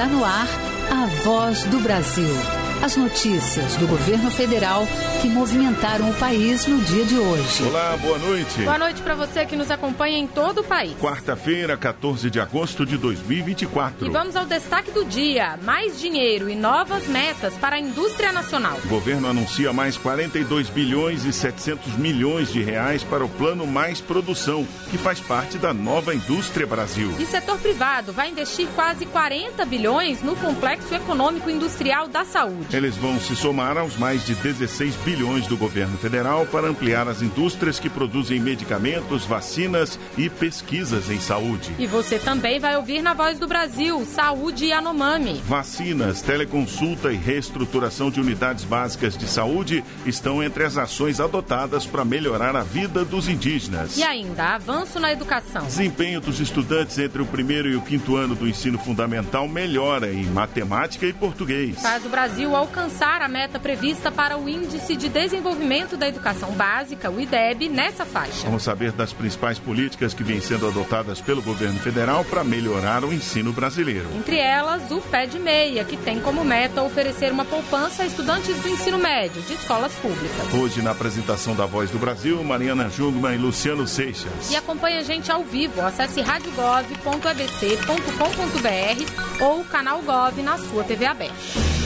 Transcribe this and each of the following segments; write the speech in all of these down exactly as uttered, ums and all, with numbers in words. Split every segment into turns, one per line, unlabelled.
Está no ar a Voz do Brasil. As notícias do governo federal que movimentaram o país no dia de hoje.
Olá, boa noite.
Boa noite para você que nos acompanha em todo o país.
Quarta-feira, quatorze de agosto de dois mil e vinte e quatro.
E vamos ao destaque do dia. Mais dinheiro e novas metas para a indústria nacional.
O governo anuncia mais quarenta e dois bilhões e setecentos milhões de reais para o Plano Mais Produção, que faz parte da nova Indústria Brasil.
E setor privado vai investir quase quarenta bilhões no Complexo Econômico Industrial da Saúde.
Eles vão se somar aos mais de dezesseis bilhões do governo federal para ampliar as indústrias que produzem medicamentos, vacinas e pesquisas em saúde.
E você também vai ouvir na Voz do Brasil, Saúde e Yanomami.
Vacinas, teleconsulta e reestruturação de unidades básicas de saúde estão entre as ações adotadas para melhorar a vida dos indígenas.
E ainda, avanço na educação.
Desempenho dos estudantes entre o primeiro e o quinto ano do ensino fundamental melhora em matemática e português.
Faz o Brasil alcançar a meta prevista para o Índice de Desenvolvimento da Educação Básica, o I D E B, nessa faixa.
Vamos saber das principais políticas que vêm sendo adotadas pelo governo federal para melhorar o ensino brasileiro.
Entre elas, o Pé de Meia, que tem como meta oferecer uma poupança a estudantes do ensino médio de escolas públicas.
Hoje, na apresentação da Voz do Brasil, Mariana Jungmann e Luciano Seixas.
E acompanhe a gente ao vivo. Acesse rádio gov ponto e b c ponto com ponto b r ou o canal Gov na sua T V aberta.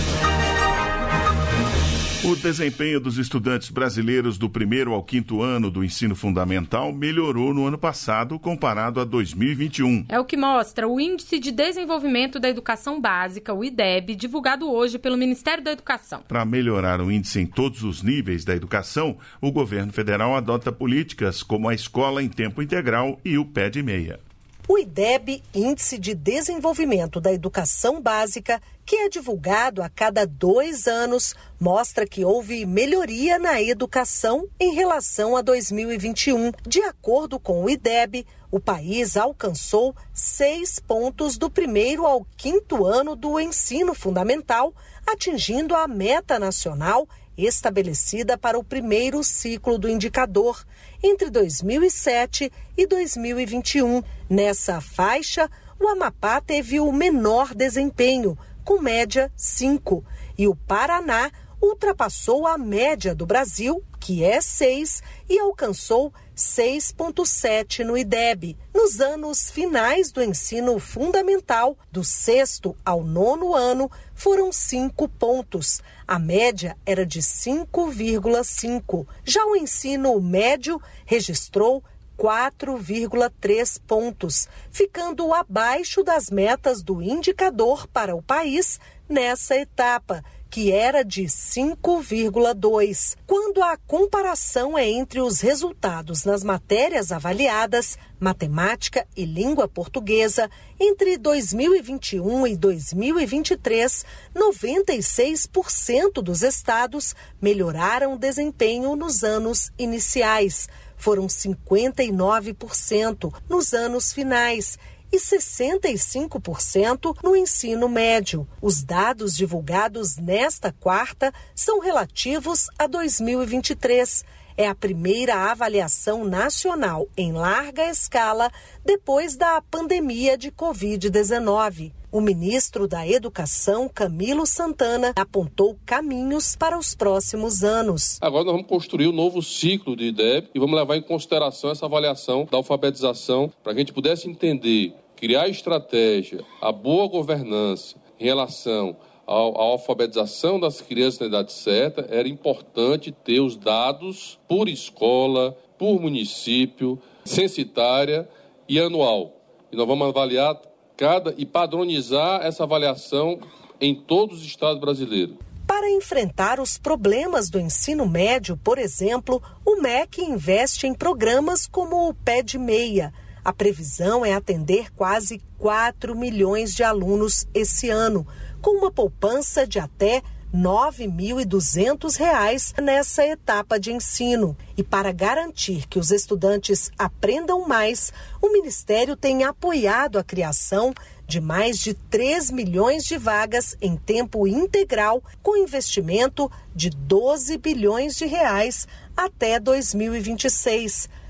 O desempenho dos estudantes brasileiros do primeiro ao quinto ano do ensino fundamental melhorou no ano passado comparado a dois mil e vinte e um.
É o que mostra o Índice de Desenvolvimento da Educação Básica, o I D E B, divulgado hoje pelo Ministério da Educação.
Para melhorar o índice em todos os níveis da educação, o governo federal adota políticas como a escola em tempo integral e o Pé de Meia.
O I D E B, Índice de Desenvolvimento da Educação Básica, que é divulgado a cada dois anos, mostra que houve melhoria na educação em relação a dois mil e vinte e um. De acordo com o I D E B, o país alcançou seis pontos do primeiro ao quinto ano do ensino fundamental, atingindo a meta nacional estabelecida para o primeiro ciclo do indicador, entre dois mil e sete e dois mil e vinte e um. Nessa faixa, o Amapá teve o menor desempenho, com média cinco, e o Paraná ultrapassou a média do Brasil, que é seis, e alcançou seis vírgula sete no I D E B. Nos anos finais do ensino fundamental, do sexto ao nono ano, foram cinco pontos. A média era de cinco vírgula cinco. Já o ensino médio registrou quatro vírgula três pontos, ficando abaixo das metas do indicador para o país nessa etapa, que era de cinco vírgula dois. Quando a comparação é entre os resultados nas matérias avaliadas, matemática e língua portuguesa, entre dois mil e vinte e um e dois mil e vinte e três, noventa e seis por cento dos estados melhoraram o desempenho nos anos iniciais. Foram cinquenta e nove por cento nos anos finais e sessenta e cinco por cento no ensino médio. Os dados divulgados nesta quarta são relativos a dois mil e vinte e três. É a primeira avaliação nacional em larga escala depois da pandemia de covid dezenove. O ministro da Educação, Camilo Santana, apontou caminhos para os próximos anos.
Agora nós vamos construir um novo ciclo de I D E B e vamos levar em consideração essa avaliação da alfabetização para que a gente pudesse entender, criar estratégia, a boa governança em relação à alfabetização das crianças na idade certa. Era importante ter os dados por escola, por município, censitária e anual. E nós vamos avaliar cada e padronizar essa avaliação em todos os estados brasileiros.
Para enfrentar os problemas do ensino médio, por exemplo, o M E C investe em programas como o Pé de Meia. A previsão é atender quase quatro milhões de alunos esse ano, com uma poupança de até nove mil e duzentos reais nessa etapa de ensino. E para garantir que os estudantes aprendam mais, o Ministério tem apoiado a criação de mais de três milhões de vagas em tempo integral, com investimento de doze bilhões de reais até dois mil e vinte e seis.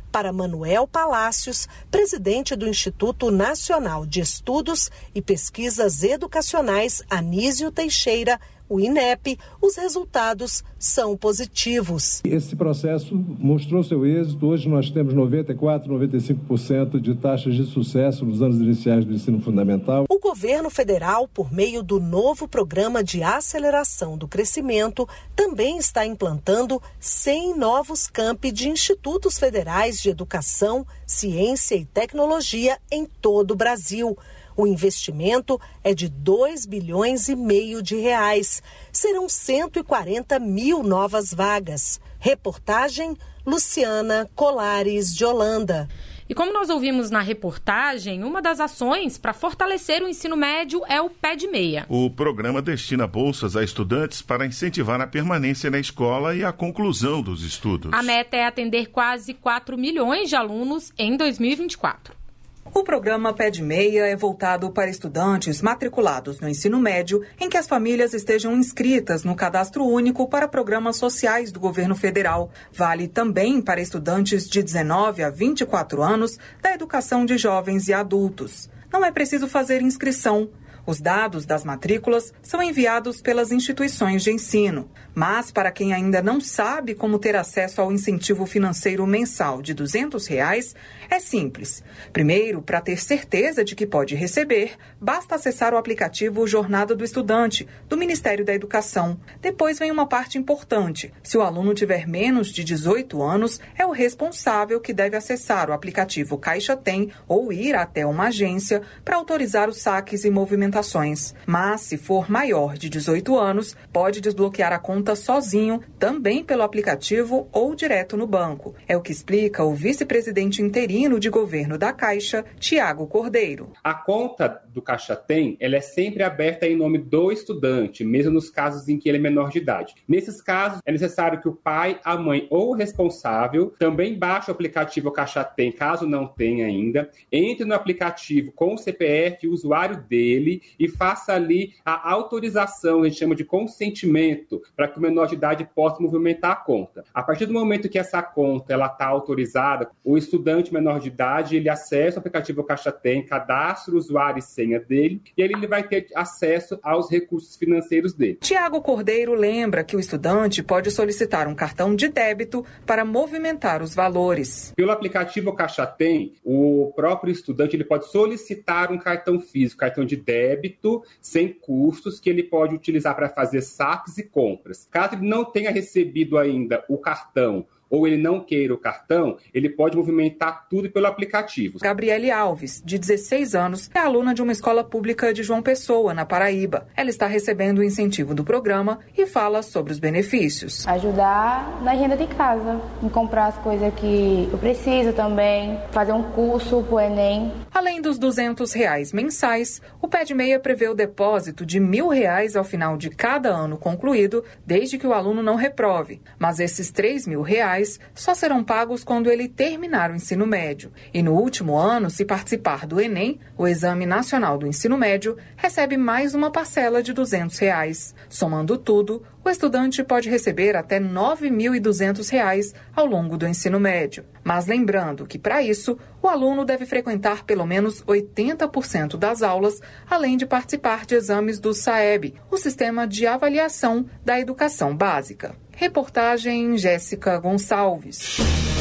Para Manuel Palácios, presidente do Instituto Nacional de Estudos e Pesquisas Educacionais Anísio Teixeira, o INEP, os resultados são positivos.
Esse processo mostrou seu êxito. Hoje nós temos noventa e quatro, noventa e cinco por cento de taxas de sucesso nos anos iniciais do ensino fundamental.
O governo federal, por meio do novo Programa de Aceleração do Crescimento, também está implantando cem novos campi de institutos federais de educação, ciência e tecnologia em todo o Brasil. O investimento é de dois bilhões e meio de reais. Serão cento e quarenta mil novas vagas. Reportagem Luciana Colares de Holanda.
E como nós ouvimos na reportagem, uma das ações para fortalecer o ensino médio é o Pé de Meia.
O programa destina bolsas a estudantes para incentivar a permanência na escola e a conclusão dos estudos.
A meta é atender quase quatro milhões de alunos em dois mil e vinte e quatro.
O programa Pé de Meia é voltado para estudantes matriculados no ensino médio em que as famílias estejam inscritas no Cadastro Único para programas sociais do governo federal. Vale também para estudantes de dezenove a vinte e quatro anos da educação de jovens e adultos. Não é preciso fazer inscrição. Os dados das matrículas são enviados pelas instituições de ensino. Mas, para quem ainda não sabe como ter acesso ao incentivo financeiro mensal de duzentos reais, é simples. Primeiro, para ter certeza de que pode receber, basta acessar o aplicativo Jornada do Estudante, do Ministério da Educação. Depois vem uma parte importante. Se o aluno tiver menos de dezoito anos, é o responsável que deve acessar o aplicativo Caixa Tem ou ir até uma agência para autorizar os saques e movimentações. Mas, se for maior de dezoito anos, pode desbloquear a conta sozinho, também pelo aplicativo ou direto no banco. É o que explica o vice-presidente interino de governo da Caixa, Tiago Cordeiro.
A conta do Caixa Tem, ela é sempre aberta em nome do estudante, mesmo nos casos em que ele é menor de idade. Nesses casos, é necessário que o pai, a mãe ou o responsável também baixe o aplicativo Caixa Tem, caso não tenha ainda, entre no aplicativo com o C P F, o usuário dele, e faça ali a autorização, a gente chama de consentimento, para que o menor de idade possa movimentar a conta. A partir do momento que essa conta está autorizada, o estudante menor de idade ele acessa o aplicativo Caixa Tem, cadastra o usuário e senha dele, e ele vai ter acesso aos recursos financeiros dele.
Tiago Cordeiro lembra que o estudante pode solicitar um cartão de débito para movimentar os valores.
Pelo aplicativo Caixa Tem, o próprio estudante ele pode solicitar um cartão físico, cartão de débito, sem custos, que ele pode utilizar para fazer saques e compras. Caso ele não tenha recebido ainda o cartão ou ele não queira o cartão, ele pode movimentar tudo pelo aplicativo.
Gabriele Alves, de dezesseis anos, é aluna de uma escola pública de João Pessoa, na Paraíba. Ela está recebendo o incentivo do programa e fala sobre os benefícios.
Ajudar na renda de casa, em comprar as coisas que eu preciso também, fazer um curso pro Enem.
Além dos duzentos reais mensais, o Pé de Meia prevê o depósito de mil reais ao final de cada ano concluído, desde que o aluno não reprove. Mas esses três mil reais só serão pagos quando ele terminar o ensino médio. E no último ano, se participar do Enem, o Exame Nacional do Ensino Médio, recebe mais uma parcela de duzentos reais. Somando tudo, o estudante pode receber até nove mil e duzentos reais ao longo do ensino médio. Mas lembrando que, para isso, o aluno deve frequentar pelo menos oitenta por cento das aulas, além de participar de exames do SAEB, o Sistema de Avaliação da Educação Básica. Reportagem Jéssica Gonçalves.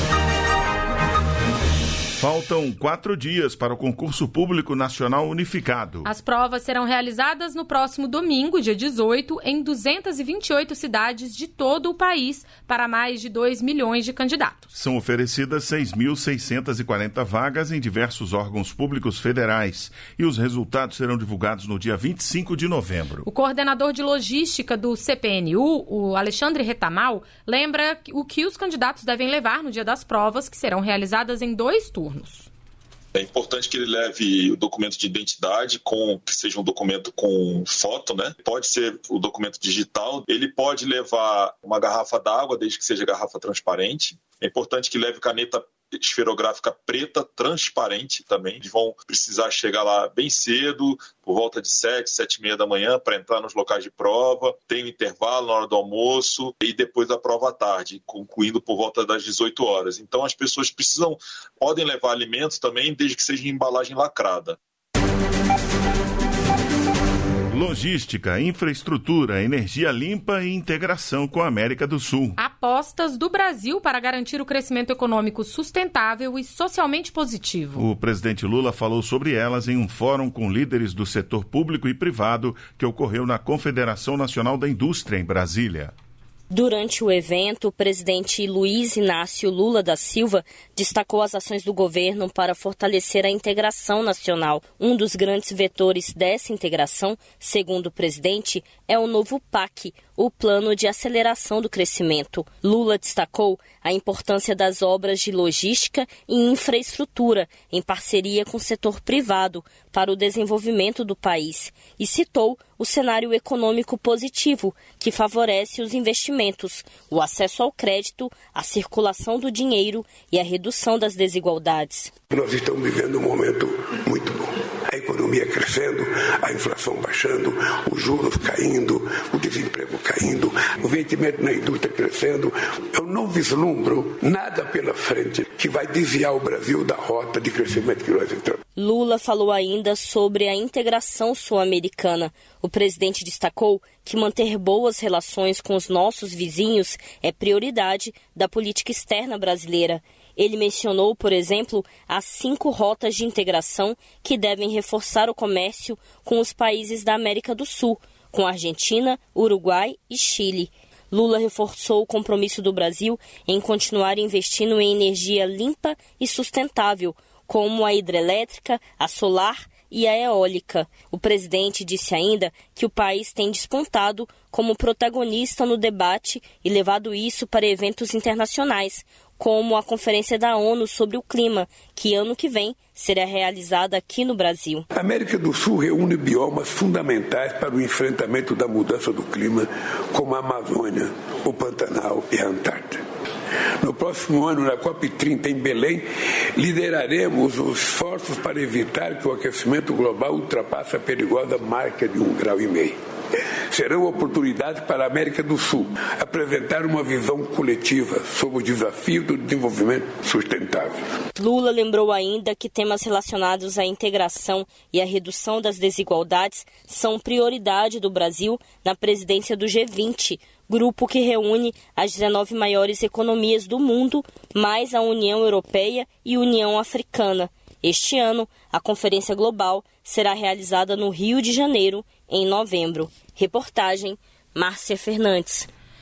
Faltam quatro dias para o concurso público nacional unificado.
As provas serão realizadas no próximo domingo, dia dezoito, em duzentas e vinte e oito cidades de todo o país, para mais de dois milhões de candidatos.
São oferecidas seis mil seiscentas e quarenta vagas em diversos órgãos públicos federais e os resultados serão divulgados no dia vinte e cinco de novembro.
O coordenador de logística do C P N U, o Alexandre Retamal, lembra o que os candidatos devem levar no dia das provas, que serão realizadas em dois turnos.
É importante que ele leve o documento de identidade, com, que seja um documento com foto, né? Pode ser o documento digital. Ele pode levar uma garrafa d'água, desde que seja garrafa transparente. É importante que leve caneta esferográfica preta, transparente também. Eles vão precisar chegar lá bem cedo, por volta de sete, sete e meia da manhã, para entrar nos locais de prova. Tem um intervalo na hora do almoço e depois da prova à tarde, concluindo por volta das dezoito horas. Então as pessoas precisam, podem levar alimentos também, desde que seja em embalagem lacrada.
Logística, infraestrutura, energia limpa e integração com a América do Sul.
Apostas do Brasil para garantir o crescimento econômico sustentável e socialmente positivo.
O presidente Lula falou sobre elas em um fórum com líderes do setor público e privado que ocorreu na Confederação Nacional da Indústria, em Brasília.
Durante o evento, o presidente Luiz Inácio Lula da Silva destacou as ações do governo para fortalecer a integração nacional. Um dos grandes vetores dessa integração, segundo o presidente, é o novo P A C, o Plano de Aceleração do Crescimento. Lula destacou a importância das obras de logística e infraestrutura em parceria com o setor privado para o desenvolvimento do país e citou o cenário econômico positivo que favorece os investimentos, o acesso ao crédito, a circulação do dinheiro e a redução das desigualdades.
Nós estamos vivendo um momento muito bom. A economia crescendo, a inflação baixando, os juros caindo, o desemprego caindo, o investimento na indústria crescendo. Eu não vislumbro nada pela frente que vai desviar o Brasil da rota de crescimento que nós estamos.
Lula falou ainda sobre a integração sul-americana. O presidente destacou que manter boas relações com os nossos vizinhos é prioridade da política externa brasileira. Ele mencionou, por exemplo, as cinco rotas de integração que devem reforçar o comércio com os países da América do Sul, com Argentina, Uruguai e Chile. Lula reforçou o compromisso do Brasil em continuar investindo em energia limpa e sustentável, como a hidrelétrica, a solar e a eólica. O presidente disse ainda que o país tem despontado como protagonista no debate e levado isso para eventos internacionais, como a Conferência da ONU sobre o Clima, que ano que vem será realizada aqui no Brasil.
A América do Sul reúne biomas fundamentais para o enfrentamento da mudança do clima, como a Amazônia, o Pantanal e a Antártida. No próximo ano, na COP trinta, em Belém, lideraremos os esforços para evitar que o aquecimento global ultrapasse a perigosa marca de um grau e meio. Serão oportunidades para a América do Sul apresentar uma visão coletiva sobre o desafio do desenvolvimento sustentável.
Lula lembrou ainda que temas relacionados à integração e à redução das desigualdades são prioridade do Brasil na presidência do G vinte, grupo que reúne as dezenove maiores economias do mundo, mais a União Europeia e União Africana. Este ano, a Conferência Global será realizada no Rio de Janeiro, em novembro. Reportagem, Márcia Fernandes.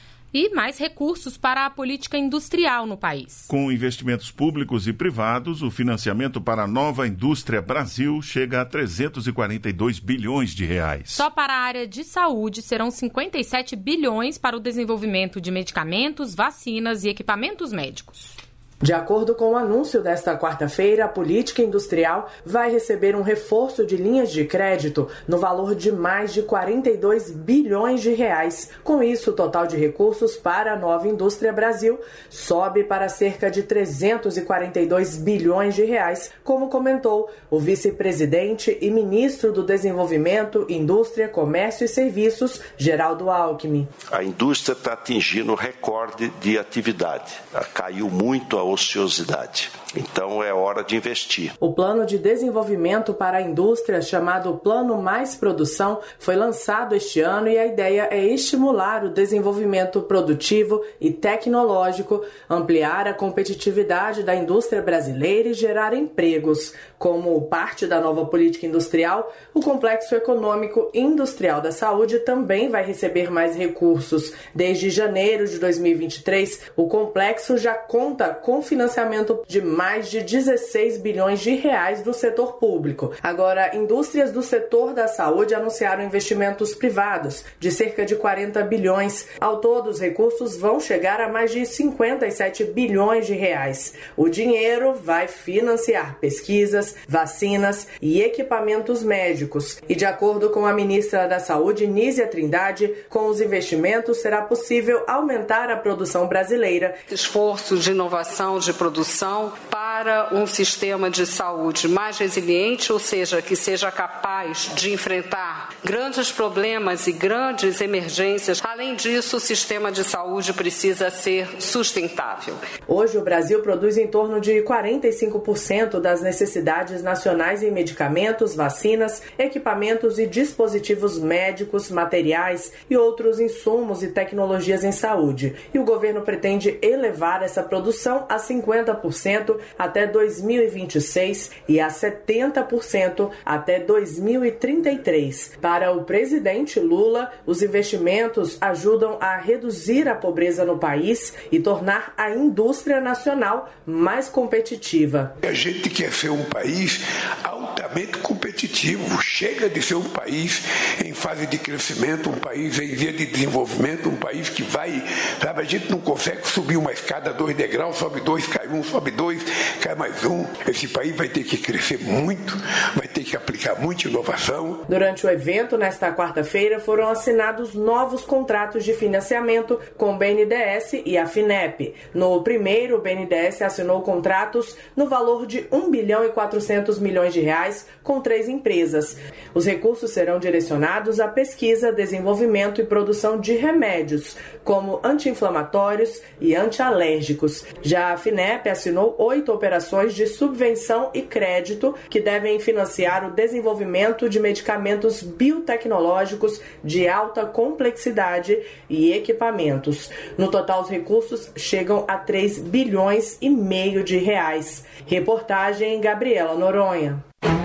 E mais recursos para a política industrial no país.
Com investimentos públicos e privados, o financiamento para a nova indústria Brasil chega a trezentos e quarenta e dois bilhões de reais.
Só para a área de saúde serão cinquenta e sete bilhões para o desenvolvimento de medicamentos, vacinas e equipamentos médicos.
De acordo com o anúncio desta quarta-feira, a política industrial vai receber um reforço de linhas de crédito no valor de mais de quarenta e dois bilhões de reais. Com isso, o total de recursos para a nova indústria Brasil sobe para cerca de trezentos e quarenta e dois bilhões de reais, como comentou o vice-presidente e ministro do Desenvolvimento, Indústria, Comércio e Serviços, Geraldo Alckmin.
A indústria está atingindo recorde de atividade. Caiu muito a ociosidade. Então é hora de investir.
O plano de desenvolvimento para a indústria, chamado Plano Mais Produção, foi lançado este ano e a ideia é estimular o desenvolvimento produtivo e tecnológico, ampliar a competitividade da indústria brasileira e gerar empregos. Como parte da nova política industrial, o Complexo Econômico e Industrial da Saúde também vai receber mais recursos. Desde janeiro de dois mil e vinte e três, o complexo já conta com financiamento de mais de dezesseis bilhões de reais do setor público. Agora, indústrias do setor da saúde anunciaram investimentos privados de cerca de quarenta bilhões. Ao todo, os recursos vão chegar a mais de cinquenta e sete bilhões de reais. O dinheiro vai financiar pesquisas, vacinas e equipamentos médicos. E de acordo com a ministra da Saúde, Nízia Trindade, com os investimentos será possível aumentar a produção brasileira.
Esforços de inovação transição de produção para um sistema de saúde mais resiliente, ou seja, que seja capaz de enfrentar grandes problemas e grandes emergências. Além disso, o sistema de saúde precisa ser sustentável.
Hoje, o Brasil produz em torno de quarenta e cinco por cento das necessidades nacionais em medicamentos, vacinas, equipamentos e dispositivos médicos, materiais e outros insumos e tecnologias em saúde. E o governo pretende elevar essa produção a cinquenta por cento até dois mil e vinte e seis e a setenta por cento até dois mil e trinta e três. Para o presidente Lula, os investimentos ajudam a reduzir a pobreza no país e tornar a indústria nacional mais competitiva.
A gente quer ser um país altamente competitivo, chega de ser um país em fase de crescimento, um país em via de desenvolvimento, um país que vai, sabe, a gente não consegue subir uma escada, dois degraus, sobe dois, cai um, sobe dois, cai mais um. Esse país vai ter que crescer muito, vai ter que aplicar muita inovação.
Durante o evento, nesta quarta-feira, foram assinados novos contratos de financiamento com o B N D E S e a FINEP. No primeiro, o B N D E S assinou contratos no valor de um bilhão e quatrocentos milhões de reais com três empresas. Os recursos serão direcionados à pesquisa, desenvolvimento e produção de remédios, como anti-inflamatórios e antialérgicos. Já a FINEP assinou oito operações de subvenção e crédito que devem financiar o desenvolvimento de medicamentos biotecnológicos de alta complexidade e equipamentos. No total, os recursos chegam a três bilhões e meio de reais. Reportagem Gabriela Noronha.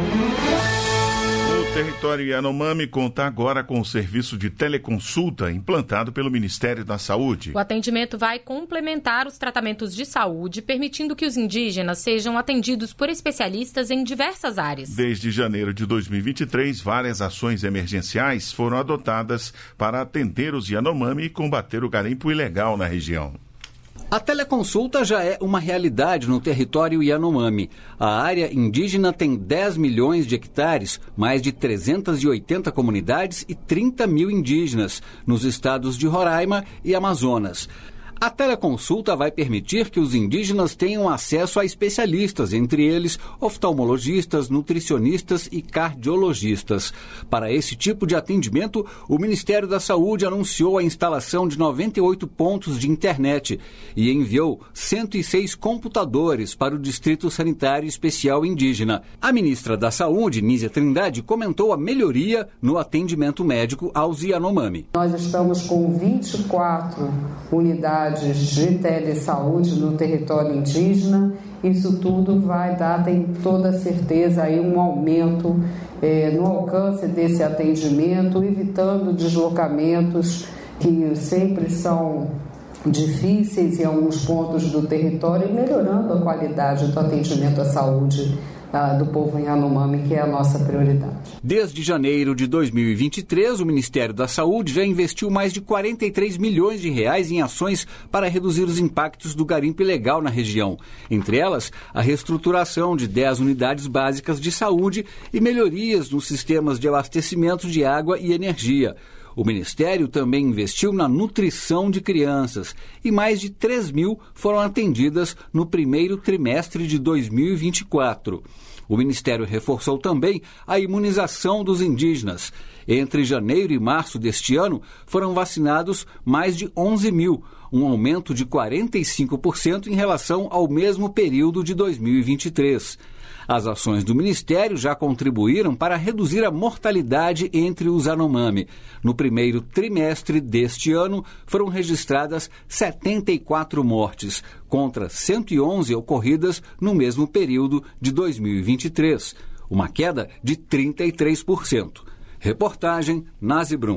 O território Yanomami conta agora com o serviço de teleconsulta implantado pelo Ministério da Saúde.
O atendimento vai complementar os tratamentos de saúde, permitindo que os indígenas sejam atendidos por especialistas em diversas áreas.
Desde janeiro de dois mil e vinte e três, várias ações emergenciais foram adotadas para atender os Yanomami e combater o garimpo ilegal na região.
A teleconsulta já é uma realidade no território Yanomami. A área indígena tem dez milhões de hectares, mais de trezentas e oitenta comunidades e trinta mil indígenas, nos estados de Roraima e Amazonas. A teleconsulta vai permitir que os indígenas tenham acesso a especialistas, entre eles oftalmologistas, nutricionistas e cardiologistas. Para esse tipo de atendimento, o Ministério da Saúde anunciou a instalação de noventa e oito pontos de internet e enviou cento e seis computadores para o Distrito Sanitário Especial Indígena. A ministra da Saúde, Nízia Trindade, comentou a melhoria no atendimento médico aos Yanomami.
Nós estamos com vinte e quatro unidades de telesaúde no território indígena. Isso tudo vai dar, tem toda certeza, aí um aumento é, no alcance desse atendimento, evitando deslocamentos que sempre são difíceis em alguns pontos do território e melhorando a qualidade do atendimento à saúde do povo Yanomami, que é a nossa prioridade.
Desde janeiro de dois mil e vinte e três, o Ministério da Saúde já investiu mais de quarenta e três milhões de reais em ações para reduzir os impactos do garimpo ilegal na região. Entre elas, a reestruturação de dez unidades básicas de saúde e melhorias nos sistemas de abastecimento de água e energia. O Ministério também investiu na nutrição de crianças e mais de três mil foram atendidas no primeiro trimestre de dois mil e vinte e quatro. O Ministério reforçou também a imunização dos indígenas. Entre janeiro e março deste ano, foram vacinados mais de onze mil, um aumento de quarenta e cinco por cento em relação ao mesmo período de dois mil e vinte e três. As ações do Ministério já contribuíram para reduzir a mortalidade entre os Yanomami. No primeiro trimestre deste ano, foram registradas setenta e quatro mortes, contra cento e onze ocorridas no mesmo período de dois mil e vinte e três, uma queda de trinta e três por cento. Reportagem Nazi Brum.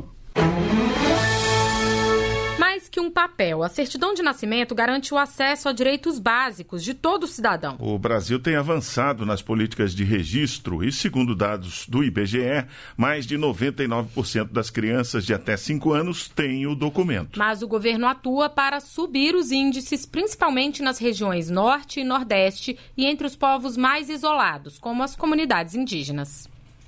Que um papel. A certidão de nascimento garante o acesso a direitos básicos de todo cidadão.
O Brasil tem avançado nas políticas de registro e, segundo dados do I B G E, mais de noventa e nove por cento das crianças de até cinco anos têm o documento.
Mas o governo atua para subir os índices, principalmente nas regiões Norte e Nordeste e entre os povos mais isolados, como as comunidades indígenas.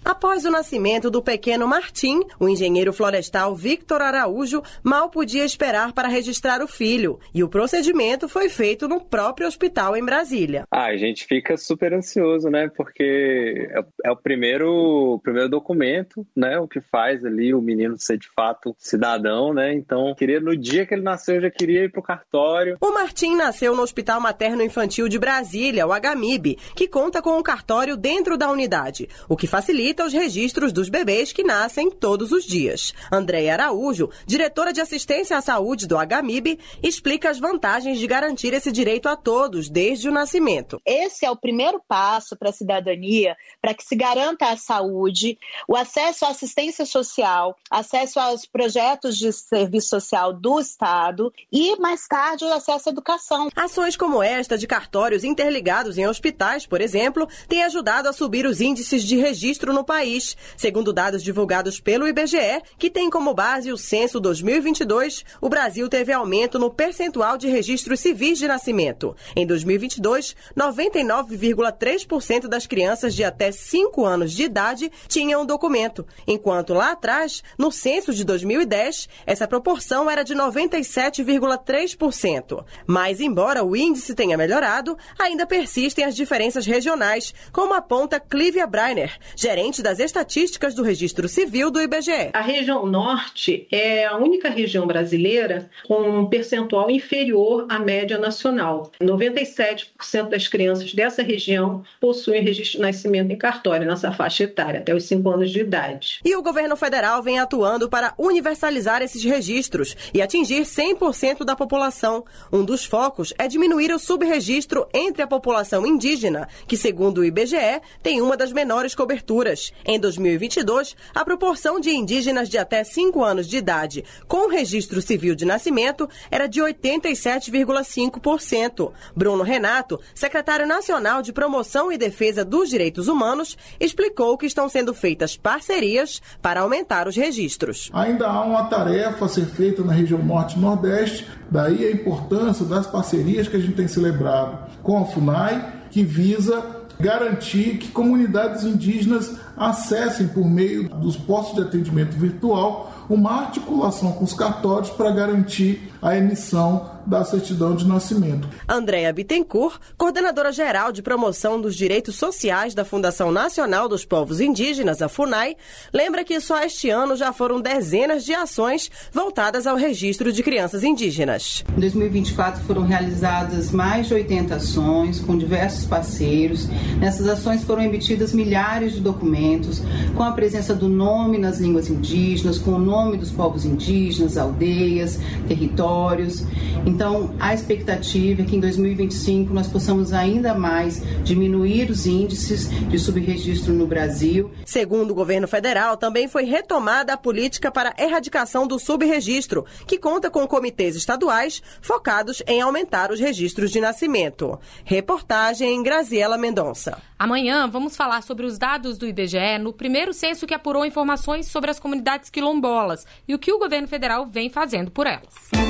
Após o nascimento do pequeno Martim, o engenheiro florestal Victor Araújo mal podia esperar para registrar o filho, e o procedimento foi feito no próprio hospital em Brasília.
Ah, a gente fica super ansioso, né? Porque é o primeiro, o primeiro documento, né? O que faz ali o menino ser de fato cidadão, né? Então, queria, no dia que ele nasceu, eu já queria ir pro cartório.
O Martim nasceu no Hospital Materno Infantil de Brasília, o H M I B, que conta com um cartório dentro da unidade, o que facilita os registros dos bebês que nascem todos os dias. Andréia Araújo, diretora de assistência à saúde do H M I B, explica as vantagens de garantir esse direito a todos desde o nascimento.
Esse é o primeiro passo para a cidadania, para que se garanta a saúde, o acesso à assistência social, acesso aos projetos de serviço social do Estado e, mais tarde, o acesso à educação.
Ações como esta de cartórios interligados em hospitais, por exemplo, têm ajudado a subir os índices de registro no país. Segundo dados divulgados pelo I B G E, que tem como base o censo dois mil e vinte e dois, o Brasil teve aumento no percentual de registros civis de nascimento. Em dois mil e vinte e dois, noventa e nove vírgula três por cento das crianças de até cinco anos de idade tinham um documento, enquanto lá atrás, no censo de dois mil e dez, essa proporção era de noventa e sete vírgula três por cento. Mas, embora o índice tenha melhorado, ainda persistem as diferenças regionais, como aponta Clívia Breiner, gerente das estatísticas do Registro Civil do I B G E.
A região norte é a única região brasileira com um percentual inferior à média nacional. noventa e sete por cento das crianças dessa região possuem registro de nascimento em cartório nessa faixa etária, até os cinco anos de idade.
E o governo federal vem atuando para universalizar esses registros e atingir cem por cento da população. Um dos focos é diminuir o subregistro entre a população indígena, que, segundo o I B G E, tem uma das menores coberturas. Em dois mil e vinte e dois, a proporção de indígenas de até cinco anos de idade com registro civil de nascimento era de oitenta e sete vírgula cinco por cento. Bruno Renato, secretário nacional de Promoção e Defesa dos Direitos Humanos, explicou que estão sendo feitas parcerias para aumentar os registros.
Ainda há uma tarefa a ser feita na região norte e nordeste, daí a importância das parcerias que a gente tem celebrado com a FUNAI, que visa garantir que comunidades indígenas acessem, por meio dos postos de atendimento virtual, uma articulação com os cartórios para garantir a emissão da certidão de nascimento.
Andréia Bittencourt, coordenadora geral de promoção dos direitos sociais da Fundação Nacional dos Povos Indígenas, a FUNAI, lembra que só este ano já foram dezenas de ações voltadas ao registro de crianças indígenas.
Em dois mil e vinte e quatro foram realizadas mais de oitenta ações com diversos parceiros. Nessas ações foram emitidas milhares de documentos com a presença do nome nas línguas indígenas, com o nome dos povos indígenas, aldeias, territórios. Então, a expectativa é que em dois mil e vinte e cinco nós possamos ainda mais diminuir os índices de subregistro no Brasil.
Segundo o governo federal, também foi retomada a política para a erradicação do subregistro, que conta com comitês estaduais focados em aumentar os registros de nascimento. Reportagem Graziela Mendonça.
Amanhã vamos falar sobre os dados do I B G E no primeiro censo que apurou informações sobre as comunidades quilombolas e o que o governo federal vem fazendo por elas.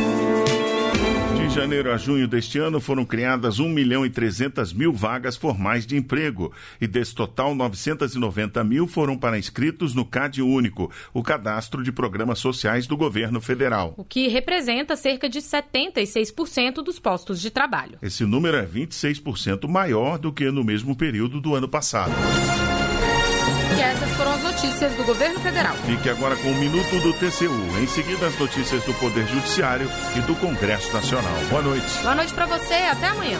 De janeiro a junho deste ano foram criadas um milhão e trezentas mil vagas formais de emprego e desse total novecentas e noventa mil foram para inscritos no CAD Único, o cadastro de programas sociais do governo federal.
O que representa cerca de setenta e seis por cento dos postos de trabalho.
Esse número é vinte e seis por cento maior do que no mesmo período do ano passado.
E essas foram as notícias do governo federal.
Fique agora com o Minuto do T C U. Em seguida, as notícias do Poder Judiciário e do Congresso Nacional. Boa noite.
Boa noite para você. Até amanhã.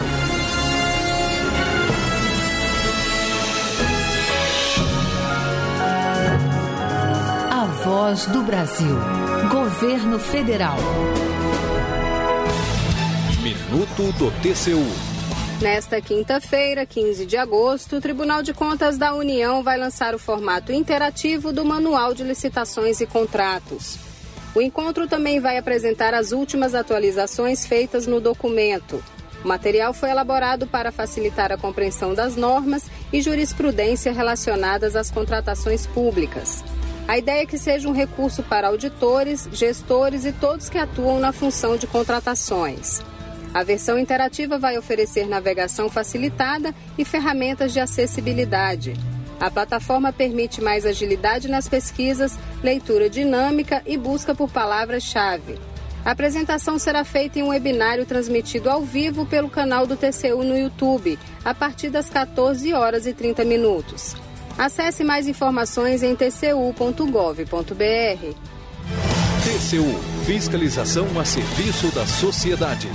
A Voz do Brasil. Governo Federal.
Minuto do T C U.
Nesta quinta-feira, quinze de agosto, o Tribunal de Contas da União vai lançar o formato interativo do Manual de Licitações e Contratos. O encontro também vai apresentar as últimas atualizações feitas no documento. O material foi elaborado para facilitar a compreensão das normas e jurisprudência relacionadas às contratações públicas. A ideia é que seja um recurso para auditores, gestores e todos que atuam na função de contratações. A versão interativa vai oferecer navegação facilitada e ferramentas de acessibilidade. A plataforma permite mais agilidade nas pesquisas, leitura dinâmica e busca por palavras-chave. A apresentação será feita em um webinário transmitido ao vivo pelo canal do T C U no YouTube, a partir das quatorze horas e trinta minutos. Acesse mais informações em t c u ponto gov ponto b r.
T C U – Fiscalização a serviço da sociedade.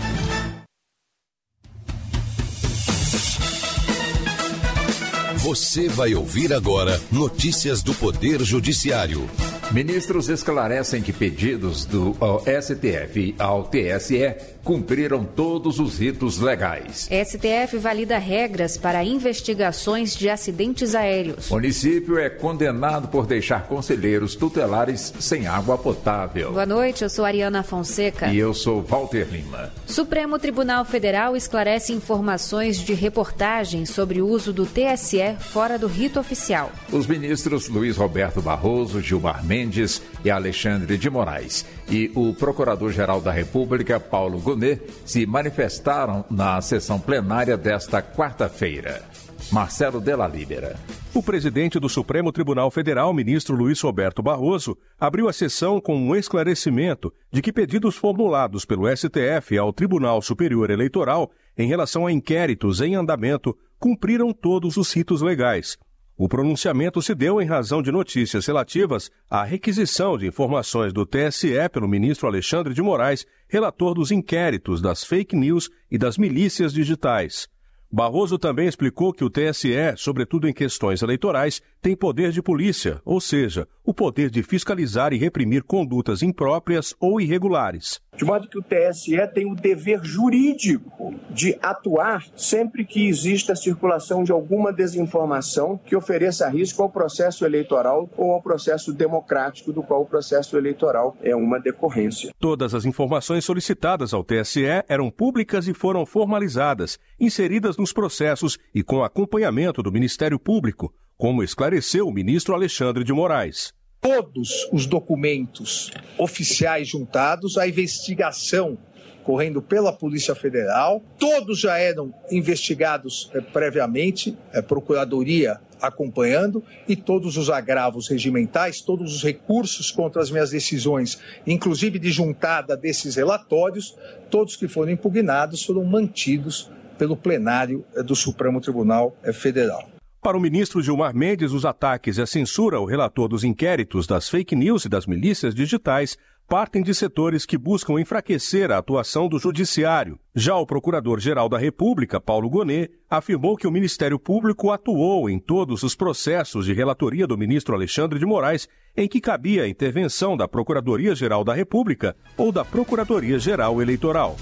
Você vai ouvir agora notícias do Poder Judiciário.
Ministros esclarecem que pedidos do S T F ao T S E cumpriram todos os ritos legais.
S T F valida regras para investigações de acidentes aéreos.
O município é condenado por deixar conselheiros tutelares sem água potável.
Boa noite, eu sou Ariana Fonseca.
E eu sou Walter Lima.
Supremo Tribunal Federal esclarece informações de reportagem sobre o uso do T S E fora do rito oficial.
Os ministros Luiz Roberto Barroso, Gilmar Mendes e Alexandre de Moraes e o Procurador-Geral da República, Paulo Gonet, se manifestaram na sessão plenária desta quarta-feira. Marcelo Della Libera.
O presidente do Supremo Tribunal Federal, ministro Luiz Roberto Barroso, abriu a sessão com um esclarecimento de que pedidos formulados pelo S T F ao Tribunal Superior Eleitoral em relação a inquéritos em andamento cumpriram todos os ritos legais. O pronunciamento se deu em razão de notícias relativas à requisição de informações do T S E pelo ministro Alexandre de Moraes, relator dos inquéritos das fake news e das milícias digitais. Barroso também explicou que o T S E, sobretudo em questões eleitorais, tem poder de polícia, ou seja, o poder de fiscalizar e reprimir condutas impróprias ou irregulares.
De modo que o T S E tem o dever jurídico de atuar sempre que exista a circulação de alguma desinformação que ofereça risco ao processo eleitoral ou ao processo democrático do qual o processo eleitoral é uma decorrência.
Todas as informações solicitadas ao T S E eram públicas e foram formalizadas, inseridas nos processos e com acompanhamento do Ministério Público, como esclareceu o ministro Alexandre de Moraes.
Todos os documentos oficiais juntados, a investigação correndo pela Polícia Federal, todos já eram investigados eh, previamente, eh, Procuradoria acompanhando, e todos os agravos regimentais, todos os recursos contra as minhas decisões, inclusive de juntada desses relatórios, todos que foram impugnados foram mantidos pelo plenário eh, do Supremo Tribunal eh, Federal.
Para o ministro Gilmar Mendes, os ataques e a censura ao relator dos inquéritos das fake news e das milícias digitais partem de setores que buscam enfraquecer a atuação do judiciário. Já o Procurador-Geral da República, Paulo Gonet, afirmou que o Ministério Público atuou em todos os processos de relatoria do ministro Alexandre de Moraes em que cabia a intervenção da Procuradoria-Geral da República ou da Procuradoria-Geral Eleitoral.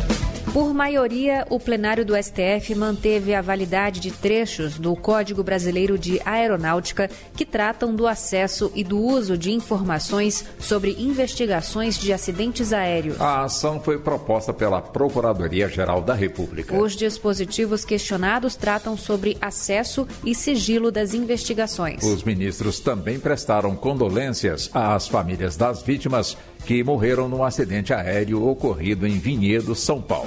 Por maioria, o plenário do S T F manteve a validade de trechos do Código Brasileiro de Aeronáutica que tratam do acesso e do uso de informações sobre investigações de acidentes aéreos.
A ação foi proposta pela Procuradoria-Geral da República.
Os dispositivos questionados tratam sobre acesso e sigilo das investigações.
Os ministros também prestaram condolências às famílias das vítimas que morreram num acidente aéreo ocorrido em Vinhedo, São Paulo.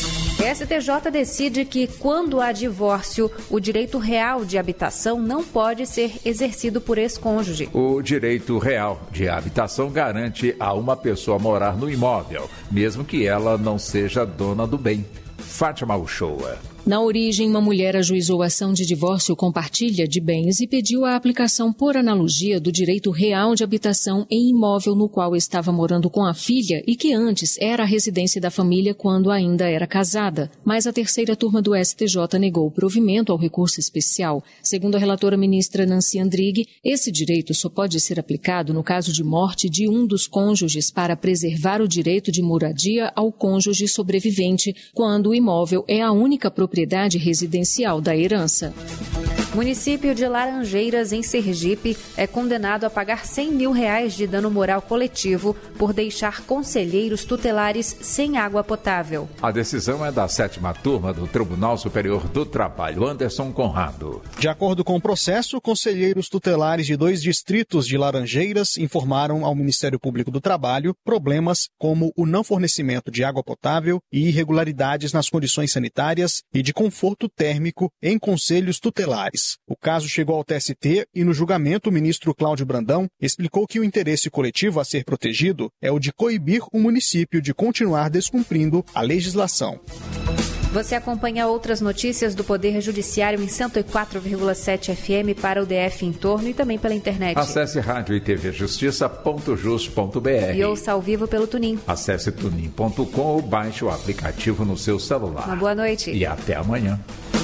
S T J decide que, quando há divórcio, o direito real de habitação não pode ser exercido por ex-cônjuge.
O direito real de habitação garante a uma pessoa morar no imóvel, mesmo que ela não seja dona do bem. Fátima Uchoa.
Na origem, uma mulher ajuizou ação de divórcio com partilha de bens e pediu a aplicação por analogia do direito real de habitação em imóvel no qual estava morando com a filha e que antes era a residência da família quando ainda era casada. Mas a terceira turma do S T J negou o provimento ao recurso especial. Segundo a relatora ministra Nancy Andrighi, esse direito só pode ser aplicado no caso de morte de um dos cônjuges para preservar o direito de moradia ao cônjuge sobrevivente, quando o imóvel é a única propriedade propriedade residencial da herança.
O município de Laranjeiras, em Sergipe, é condenado a pagar cem mil reais de dano moral coletivo por deixar conselheiros tutelares sem água potável.
A decisão é da sétima turma do Tribunal Superior do Trabalho. Anderson Conrado.
De acordo com o processo, conselheiros tutelares de dois distritos de Laranjeiras informaram ao Ministério Público do Trabalho problemas como o não fornecimento de água potável e irregularidades nas condições sanitárias e de conforto térmico em conselhos tutelares. país. O caso chegou ao T S T e, no julgamento, o ministro Cláudio Brandão explicou que o interesse coletivo a ser protegido é o de coibir o município de continuar descumprindo a legislação.
Você acompanha outras notícias do Poder Judiciário em cento e quatro vírgula sete F M para o D F em torno e também pela internet.
Acesse rádio e tv justiça ponto jus ponto b r
e ouça ao vivo pelo Tunin.
Acesse tunin ponto com ou baixe o aplicativo no seu celular.
Uma boa noite.
E até amanhã.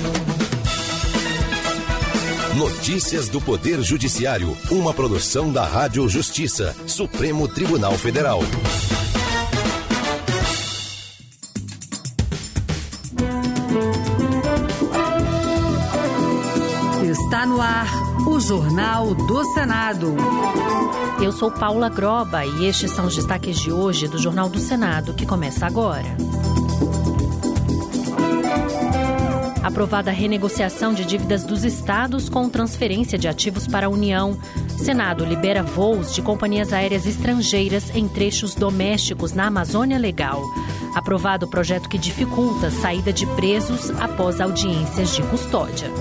Notícias do Poder Judiciário, uma produção da Rádio Justiça, Supremo Tribunal Federal.
Está no ar o Jornal do Senado.
Eu sou Paula Groba e estes são os destaques de hoje do Jornal do Senado, que começa agora. Aprovada a renegociação de dívidas dos estados com transferência de ativos para a União. Senado libera voos de companhias aéreas estrangeiras em trechos domésticos na Amazônia Legal. Aprovado o projeto que dificulta a saída de presos após audiências de custódia.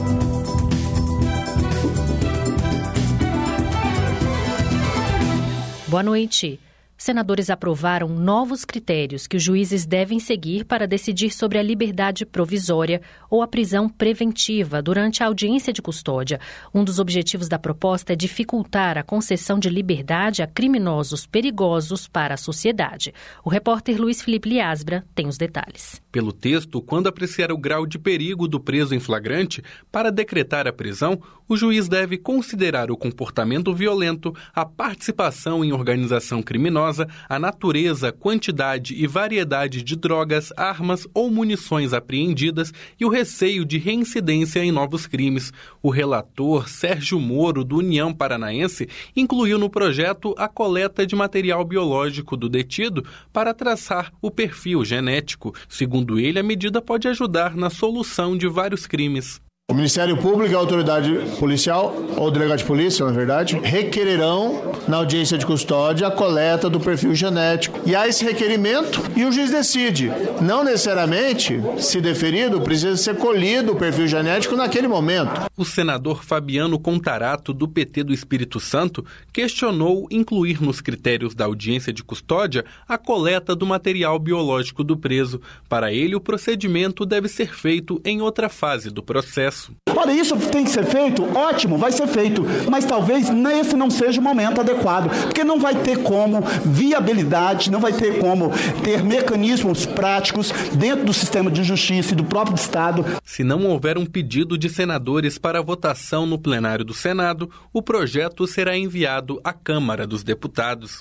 Boa noite. Senadores aprovaram novos critérios que os juízes devem seguir para decidir sobre a liberdade provisória ou a prisão preventiva durante a audiência de custódia. Um dos objetivos da proposta é dificultar a concessão de liberdade a criminosos perigosos para a sociedade. O repórter Luiz Felipe Liasbra tem os detalhes.
Pelo texto, quando apreciar o grau de perigo do preso em flagrante, para decretar a prisão, o juiz deve considerar o comportamento violento, a participação em organização criminosa, a natureza, quantidade e variedade de drogas, armas ou munições apreendidas e o receio de reincidência em novos crimes. O relator Sérgio Moro, do União Paranaense, incluiu no projeto a coleta de material biológico do detido para traçar o perfil genético. Segundo ele, a medida pode ajudar na solução de vários crimes.
O Ministério Público, a autoridade policial, ou o delegado de polícia, na verdade, requererão na audiência de custódia a coleta do perfil genético. E há esse requerimento e o juiz decide. Não necessariamente, se deferido, precisa ser colhido o perfil genético naquele momento.
O senador Fabiano Contarato, do P T do Espírito Santo, questionou incluir nos critérios da audiência de custódia a coleta do material biológico do preso. Para ele, o procedimento deve ser feito em outra fase do processo.
Olha, isso tem que ser feito? Ótimo, vai ser feito. Mas talvez esse não seja o momento adequado, porque não vai ter como viabilidade, não vai ter como ter mecanismos práticos dentro do sistema de justiça e do próprio Estado.
Se não houver um pedido de senadores para votação no plenário do Senado, o projeto será enviado à Câmara dos Deputados.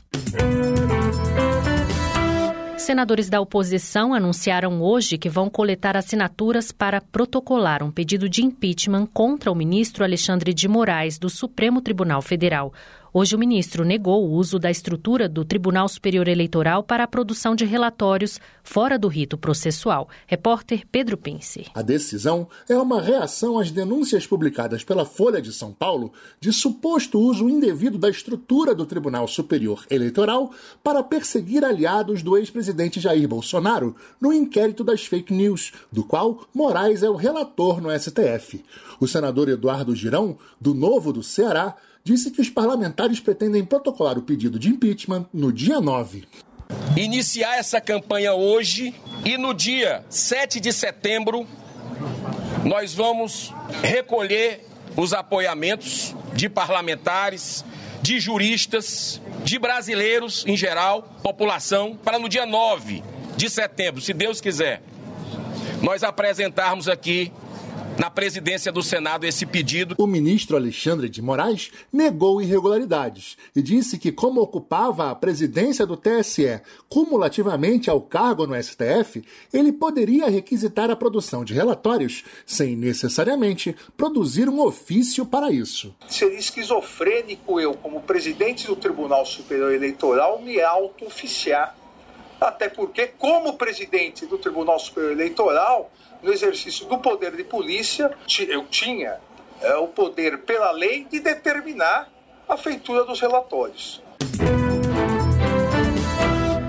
Senadores da oposição anunciaram hoje que vão coletar assinaturas para protocolar um pedido de impeachment contra o ministro Alexandre de Moraes, do Supremo Tribunal Federal. Hoje o ministro negou o uso da estrutura do Tribunal Superior Eleitoral para a produção de relatórios fora do rito processual. Repórter Pedro Pince.
A decisão é uma reação às denúncias publicadas pela Folha de São Paulo de suposto uso indevido da estrutura do Tribunal Superior Eleitoral para perseguir aliados do ex-presidente Jair Bolsonaro no inquérito das fake news, do qual Moraes é o relator no S T F. O senador Eduardo Girão, do Novo do Ceará, disse que os parlamentares pretendem protocolar o pedido de impeachment no dia nove.
Iniciar essa campanha hoje e no dia sete de setembro nós vamos recolher os apoiamentos de parlamentares, de juristas, de brasileiros em geral, população, para no dia nove de setembro, se Deus quiser, nós apresentarmos aqui na presidência do Senado esse pedido.
O ministro Alexandre de Moraes negou irregularidades e disse que, como ocupava a presidência do T S E cumulativamente ao cargo no S T F, ele poderia requisitar a produção de relatórios sem necessariamente produzir um ofício para isso.
Seria esquizofrênico eu, como presidente do Tribunal Superior Eleitoral, me auto-oficiar. Até porque, como presidente do Tribunal Superior Eleitoral, no exercício do poder de polícia, eu tinha é, o poder pela lei de determinar a feitura dos relatórios.
A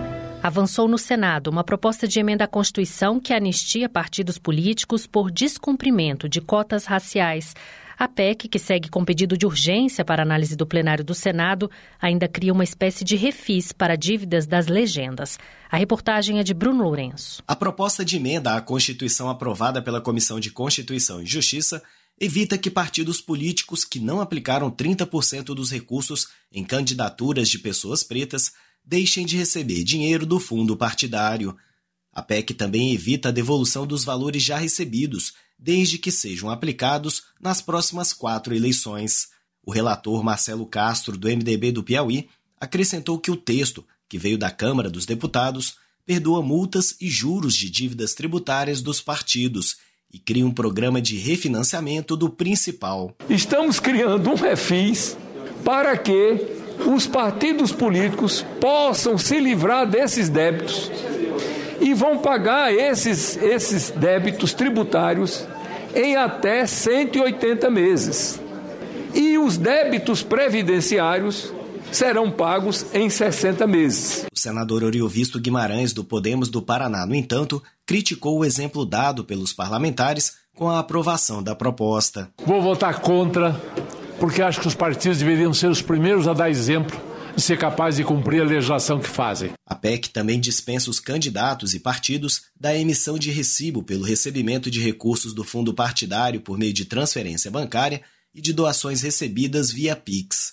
Avançou no Senado uma proposta de emenda à Constituição que anistia partidos políticos por descumprimento de cotas raciais. A P E C, que segue com pedido de urgência para análise do plenário do Senado, ainda cria uma espécie de refis para dívidas das legendas. A reportagem é de Bruno Lourenço.
A proposta de emenda à Constituição aprovada pela Comissão de Constituição e Justiça evita que partidos políticos que não aplicaram trinta por cento dos recursos em candidaturas de pessoas pretas deixem de receber dinheiro do fundo partidário. A P E C também evita a devolução dos valores já recebidos, desde que sejam aplicados nas próximas quatro eleições. O relator Marcelo Castro, do M D B do Piauí, acrescentou que o texto, que veio da Câmara dos Deputados, perdoa multas e juros de dívidas tributárias dos partidos e cria um programa de refinanciamento do principal.
Estamos criando um refis para que os partidos políticos possam se livrar desses débitos e vão pagar esses, esses débitos tributários em até cento e oitenta meses. E os débitos previdenciários serão pagos em sessenta meses.
O senador Oriovisto Guimarães, do Podemos do Paraná, no entanto, criticou o exemplo dado pelos parlamentares com a aprovação da proposta.
Vou votar contra, porque acho que os partidos deveriam ser os primeiros a dar exemplo de ser capazes de cumprir a legislação que fazem.
A P E C também dispensa os candidatos e partidos da emissão de recibo pelo recebimento de recursos do fundo partidário por meio de transferência bancária e de doações recebidas via Pix.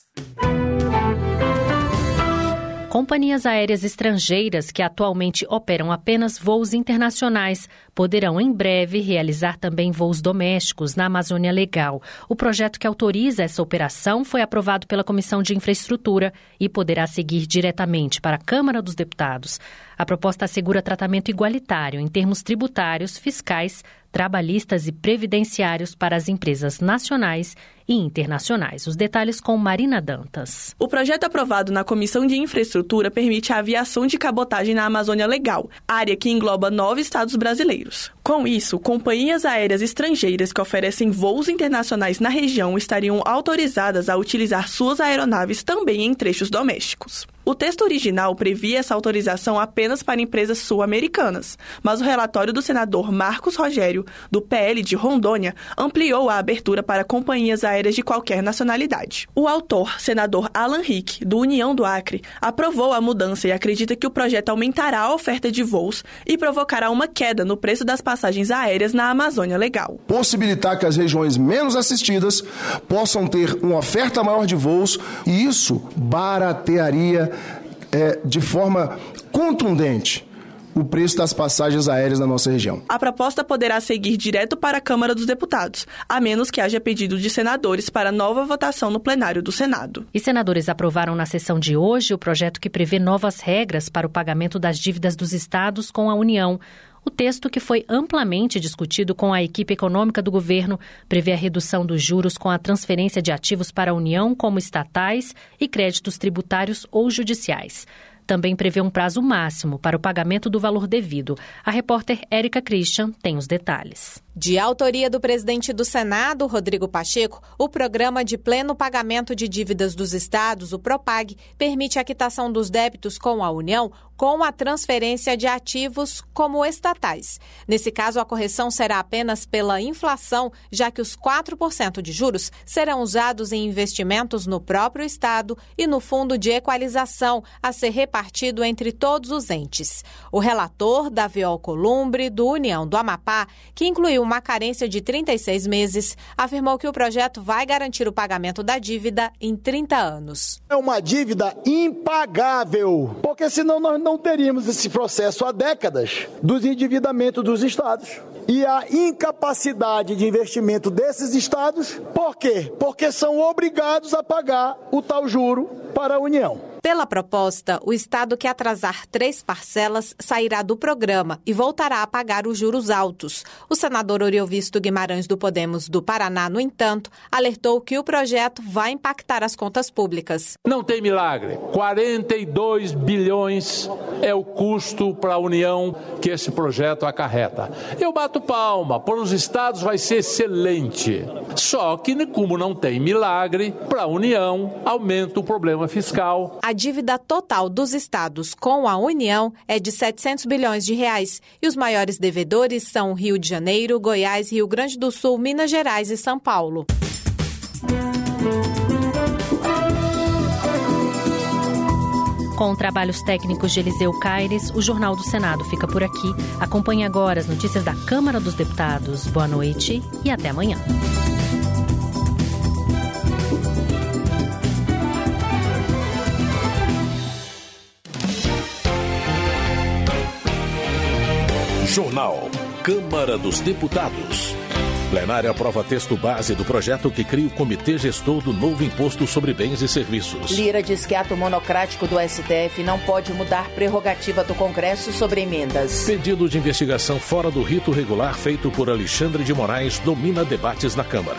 Companhias aéreas estrangeiras que atualmente operam apenas voos internacionais poderão em breve realizar também voos domésticos na Amazônia Legal. O projeto que autoriza essa operação foi aprovado pela Comissão de Infraestrutura e poderá seguir diretamente para a Câmara dos Deputados. A proposta assegura tratamento igualitário em termos tributários, fiscais, trabalhistas e previdenciários para as empresas nacionais e internacionais. Os detalhes com Marina Dantas.
O projeto aprovado na Comissão de Infraestrutura permite a aviação de cabotagem na Amazônia Legal, área que engloba nove estados brasileiros. Com isso, companhias aéreas estrangeiras que oferecem voos internacionais na região estariam autorizadas a utilizar suas aeronaves também em trechos domésticos. O texto original previa essa autorização apenas para empresas sul-americanas, mas o relatório do senador Marcos Rogério, do P L de Rondônia, ampliou a abertura para companhias aéreas de qualquer nacionalidade. O autor, senador Alan Rick, do União do Acre, aprovou a mudança e acredita que o projeto aumentará a oferta de voos e provocará uma queda no preço das passagens aéreas na Amazônia Legal.
Possibilitar que as regiões menos assistidas possam ter uma oferta maior de voos e isso baratearia É, de forma contundente o preço das passagens aéreas na nossa região.
A proposta poderá seguir direto para a Câmara dos Deputados, a menos que haja pedido de senadores para nova votação no plenário do Senado.
E senadores aprovaram na sessão de hoje o projeto que prevê novas regras para o pagamento das dívidas dos estados com a União. O texto, que foi amplamente discutido com a equipe econômica do governo, prevê a redução dos juros com a transferência de ativos para a União, como estatais e créditos tributários ou judiciais. Também prevê um prazo máximo para o pagamento do valor devido. A repórter Érica Christian tem os detalhes.
De autoria do presidente do Senado, Rodrigo Pacheco, o Programa de Pleno Pagamento de Dívidas dos Estados, o PROPAG, permite a quitação dos débitos com a União com a transferência de ativos como estatais. Nesse caso, a correção será apenas pela inflação, já que os quatro por cento de juros serão usados em investimentos no próprio Estado e no Fundo de Equalização, a ser repartido entre todos os entes. O relator, Davi Alcolumbre, do União do Amapá, que incluiu uma carência de trinta e seis meses, afirmou que o projeto vai garantir o pagamento da dívida em trinta anos.
É uma dívida impagável, porque senão nós não teríamos esse processo há décadas dos endividamentos dos estados e a incapacidade de investimento desses estados. Por quê? Porque são obrigados a pagar o tal juro para a União.
Pela proposta, o Estado que atrasar três parcelas sairá do programa e voltará a pagar os juros altos. O senador Oriovisto Guimarães, do Podemos do Paraná, no entanto, alertou que o projeto vai impactar as contas públicas.
Não tem milagre. quarenta e dois bilhões é o custo para a União que esse projeto acarreta. Eu bato palma, para os estados vai ser excelente. Só que, como não tem milagre, para a União aumenta o problema fiscal.
A dívida total dos estados com a União é de setecentos bilhões de reais e os maiores devedores são Rio de Janeiro, Goiás, Rio Grande do Sul, Minas Gerais e São Paulo.
Com trabalhos técnicos de Eliseu Caires, o Jornal do Senado fica por aqui. Acompanhe agora as notícias da Câmara dos Deputados. Boa noite e até amanhã.
Jornal Câmara dos Deputados. Plenária aprova texto base do projeto que cria o Comitê Gestor do novo Imposto sobre Bens e Serviços.
Lira diz que ato monocrático do S T F não pode mudar prerrogativa do Congresso sobre emendas.
Pedido de investigação fora do rito regular feito por Alexandre de Moraes domina debates na Câmara.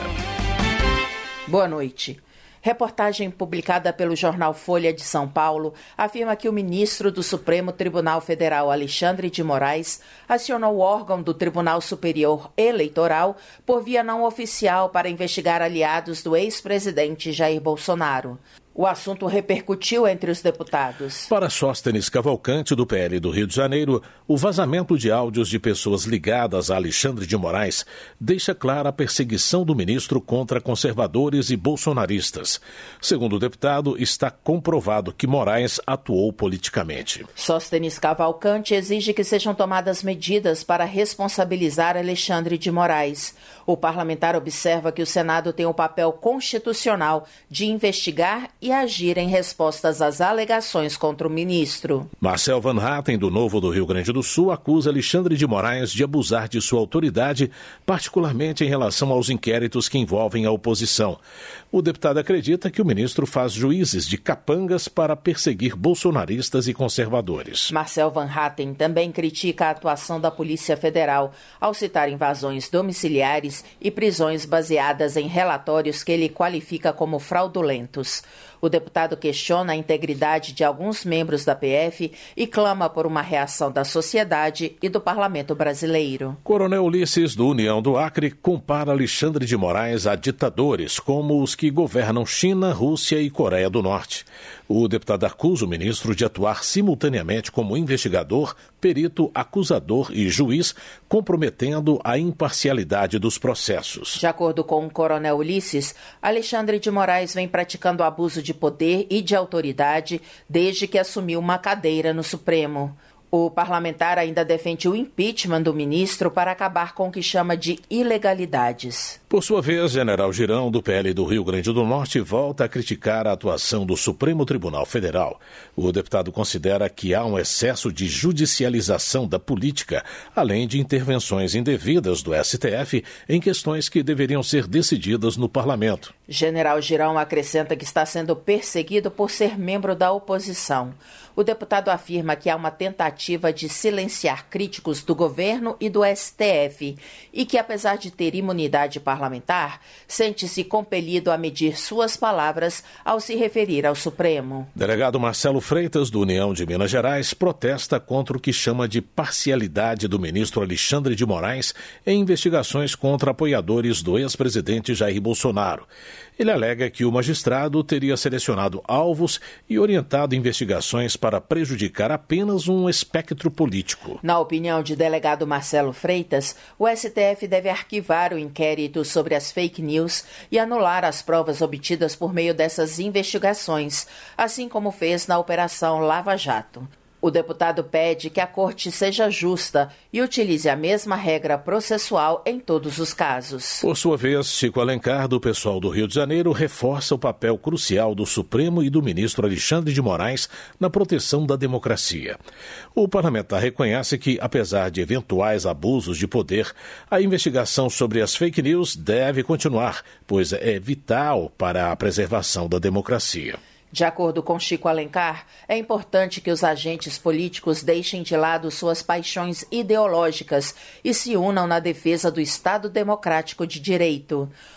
Boa noite. Reportagem publicada pelo jornal Folha de São Paulo afirma que o ministro do Supremo Tribunal Federal, Alexandre de Moraes, acionou o órgão do Tribunal Superior Eleitoral por via não oficial para investigar aliados do ex-presidente Jair Bolsonaro. O assunto repercutiu entre os deputados.
Para Sóstenes Cavalcante, do P L do Rio de Janeiro, o vazamento de áudios de pessoas ligadas a Alexandre de Moraes deixa clara a perseguição do ministro contra conservadores e bolsonaristas. Segundo o deputado, está comprovado que Moraes atuou politicamente.
Sóstenes Cavalcante exige que sejam tomadas medidas para responsabilizar Alexandre de Moraes. O parlamentar observa que o Senado tem o papel constitucional de investigar e agir em respostas às alegações contra o ministro.
Marcel Van Hatten, do Novo do Rio Grande do Sul, acusa Alexandre de Moraes de abusar de sua autoridade, particularmente em relação aos inquéritos que envolvem a oposição. O deputado acredita que o ministro faz juízes de capangas para perseguir bolsonaristas e conservadores.
Marcel Van Hatten também critica a atuação da Polícia Federal ao citar invasões domiciliares e prisões baseadas em relatórios que ele qualifica como fraudulentos. O deputado questiona a integridade de alguns membros da P F e clama por uma reação da sociedade e do parlamento brasileiro.
Coronel Ulisses, do União do Acre, compara Alexandre de Moraes a ditadores como os que governam China, Rússia e Coreia do Norte. O deputado acusa o ministro de atuar simultaneamente como investigador, perito, acusador e juiz, comprometendo a imparcialidade dos processos.
De acordo com o coronel Ulisses, Alexandre de Moraes vem praticando abuso de poder e de autoridade desde que assumiu uma cadeira no Supremo. O parlamentar ainda defende o impeachment do ministro para acabar com o que chama de ilegalidades.
Por sua vez, General Girão, do P L do Rio Grande do Norte, volta a criticar a atuação do Supremo Tribunal Federal. O deputado considera que há um excesso de judicialização da política, além de intervenções indevidas do S T F em questões que deveriam ser decididas no parlamento.
General Girão acrescenta que está sendo perseguido por ser membro da oposição. O deputado afirma que há uma tentativa de silenciar críticos do governo e do S T F e que, apesar de ter imunidade parlamentar, sente-se compelido a medir suas palavras ao se referir ao Supremo.
Delegado Marcelo Freitas, do União de Minas Gerais, protesta contra o que chama de parcialidade do ministro Alexandre de Moraes em investigações contra apoiadores do ex-presidente Jair Bolsonaro. Ele alega que o magistrado teria selecionado alvos e orientado investigações para prejudicar apenas um espectro político.
Na opinião de delegado Marcelo Freitas, o S T F deve arquivar o inquérito sobre as fake news e anular as provas obtidas por meio dessas investigações, assim como fez na Operação Lava Jato. O deputado pede que a corte seja justa e utilize a mesma regra processual em todos os casos.
Por sua vez, Chico Alencar, do Pessoal do Rio de Janeiro, reforça o papel crucial do Supremo e do ministro Alexandre de Moraes na proteção da democracia. O parlamentar reconhece que, apesar de eventuais abusos de poder, a investigação sobre as fake news deve continuar, pois é vital para a preservação da democracia.
De acordo com Chico Alencar, é importante que os agentes políticos deixem de lado suas paixões ideológicas e se unam na defesa do Estado Democrático de Direito.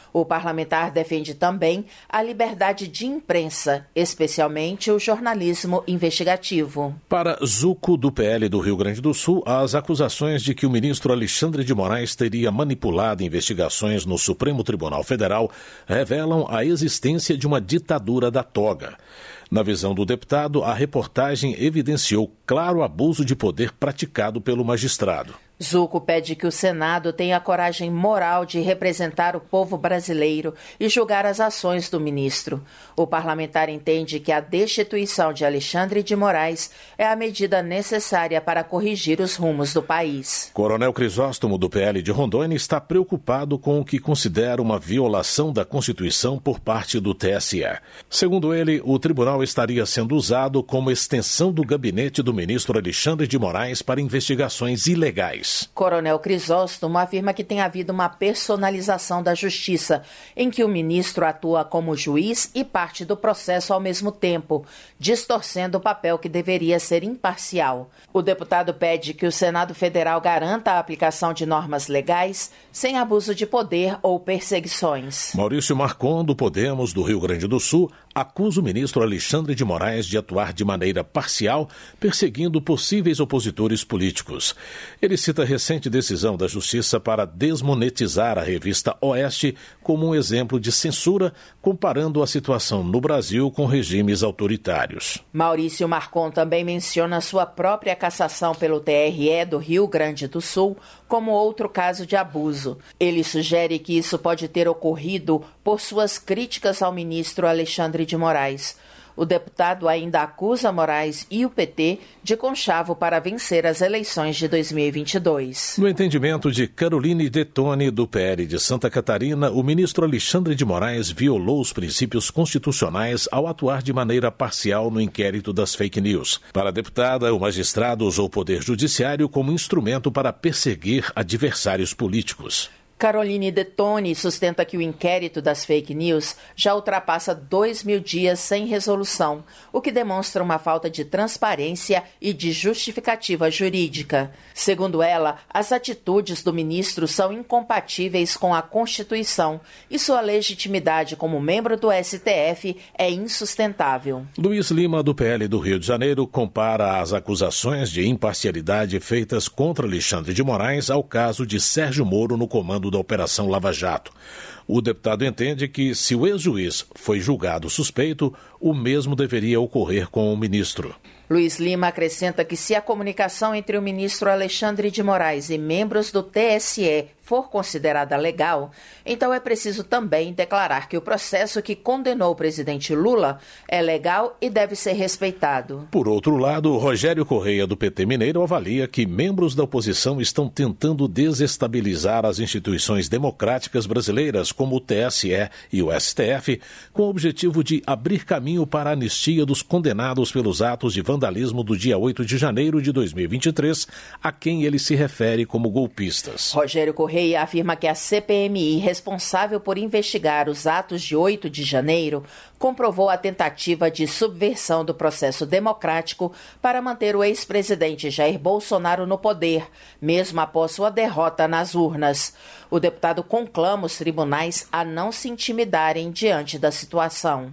O parlamentar defende também a liberdade de imprensa, especialmente o jornalismo investigativo.
Para Zuco, do P L do Rio Grande do Sul, as acusações de que o ministro Alexandre de Moraes teria manipulado investigações no Supremo Tribunal Federal revelam a existência de uma ditadura da toga. Na visão do deputado, a reportagem evidenciou claro abuso de poder praticado pelo magistrado.
Zuco pede que o Senado tenha a coragem moral de representar o povo brasileiro e julgar as ações do ministro. O parlamentar entende que a destituição de Alexandre de Moraes é a medida necessária para corrigir os rumos do país.
Coronel Crisóstomo, do P L de Rondônia, está preocupado com o que considera uma violação da Constituição por parte do T S E. Segundo ele, o tribunal estaria sendo usado como extensão do gabinete do ministro Alexandre de Moraes para investigações ilegais.
Coronel Crisóstomo afirma que tem havido uma personalização da justiça, em que o ministro atua como juiz e parte do processo ao mesmo tempo, distorcendo o papel que deveria ser imparcial. O deputado pede que o Senado Federal garanta a aplicação de normas legais sem abuso de poder ou perseguições.
Maurício Marcon, do Podemos, do Rio Grande do Sul, acusa o ministro Alexandre de Moraes de atuar de maneira parcial, perseguindo possíveis opositores políticos. Ele cita a recente decisão da Justiça para desmonetizar a revista Oeste como um exemplo de censura, comparando a situação no Brasil com regimes autoritários.
Maurício Marcon também menciona sua própria cassação pelo T R E do Rio Grande do Sul como outro caso de abuso. Ele sugere que isso pode ter ocorrido por suas críticas ao ministro Alexandre de Moraes. O deputado ainda acusa Moraes e o P T de conchavo para vencer as eleições de dois mil e vinte e dois.
No entendimento de Caroline Detoni, do P L de Santa Catarina, o ministro Alexandre de Moraes violou os princípios constitucionais ao atuar de maneira parcial no inquérito das fake news. Para a deputada, o magistrado usou o poder judiciário como instrumento para perseguir adversários políticos.
Caroline Detoni sustenta que o inquérito das fake news já ultrapassa dois mil dias sem resolução, o que demonstra uma falta de transparência e de justificativa jurídica. Segundo ela, as atitudes do ministro são incompatíveis com a Constituição e sua legitimidade como membro do S T F é insustentável.
Luiz Lima, do P L do Rio de Janeiro, compara as acusações de imparcialidade feitas contra Alexandre de Moraes ao caso de Sérgio Moro no comando da Operação Lava Jato. O deputado entende que, se o ex-juiz foi julgado suspeito, o mesmo deveria ocorrer com o ministro.
Luiz Lima acrescenta que, se a comunicação entre o ministro Alexandre de Moraes e membros do T S E for considerada legal, então é preciso também declarar que o processo que condenou o presidente Lula é legal e deve ser respeitado.
Por outro lado, Rogério Correia, do P T Mineiro, avalia que membros da oposição estão tentando desestabilizar as instituições democráticas brasileiras, como o T S E e o S T F, com o objetivo de abrir caminho para a anistia dos condenados pelos atos de vandalismo do dia oito de janeiro de dois mil e vinte e três, a quem ele se refere como golpistas.
Rogério Correia afirma que a C P M I, responsável por investigar os atos de oito de janeiro, comprovou a tentativa de subversão do processo democrático para manter o ex-presidente Jair Bolsonaro no poder, mesmo após sua derrota nas urnas. O deputado conclama os tribunais a não se intimidarem diante da situação.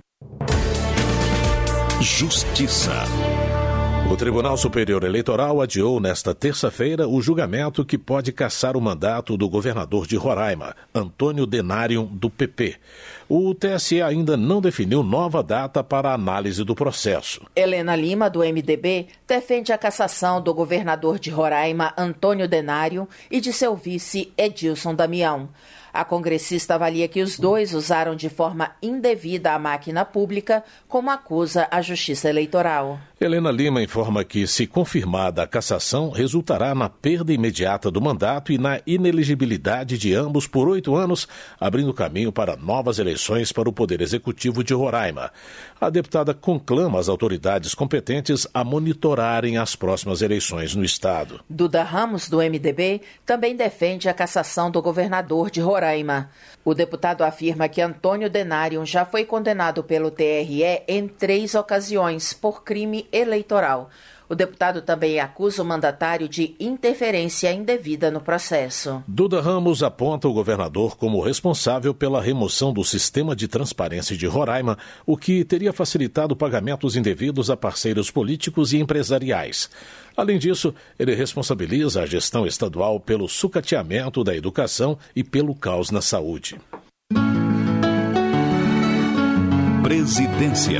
Justiça.
O Tribunal Superior Eleitoral adiou nesta terça-feira o julgamento que pode cassar o mandato do governador de Roraima, Antônio Denário, do P P. O T S E ainda não definiu nova data para a análise do processo.
Helena Lima, do M D B, defende a cassação do governador de Roraima, Antônio Denário, e de seu vice, Edilson Damião. A congressista avalia que os dois usaram de forma indevida a máquina pública, como acusa a Justiça Eleitoral.
Helena Lima informa que, se confirmada a cassação, resultará na perda imediata do mandato e na inelegibilidade de ambos por oito anos, abrindo caminho para novas eleições para o Poder Executivo de Roraima. A deputada conclama as autoridades competentes a monitorarem as próximas eleições no estado.
Duda Ramos, do M D B, também defende a cassação do governador de Roraima. O deputado afirma que Antônio Denário já foi condenado pelo T R E em três ocasiões por crime eleitoral. O deputado também acusa o mandatário de interferência indevida no processo.
Duda Ramos aponta o governador como responsável pela remoção do sistema de transparência de Roraima, o que teria facilitado pagamentos indevidos a parceiros políticos e empresariais. Além disso, ele responsabiliza a gestão estadual pelo sucateamento da educação e pelo caos na saúde.
Presidência.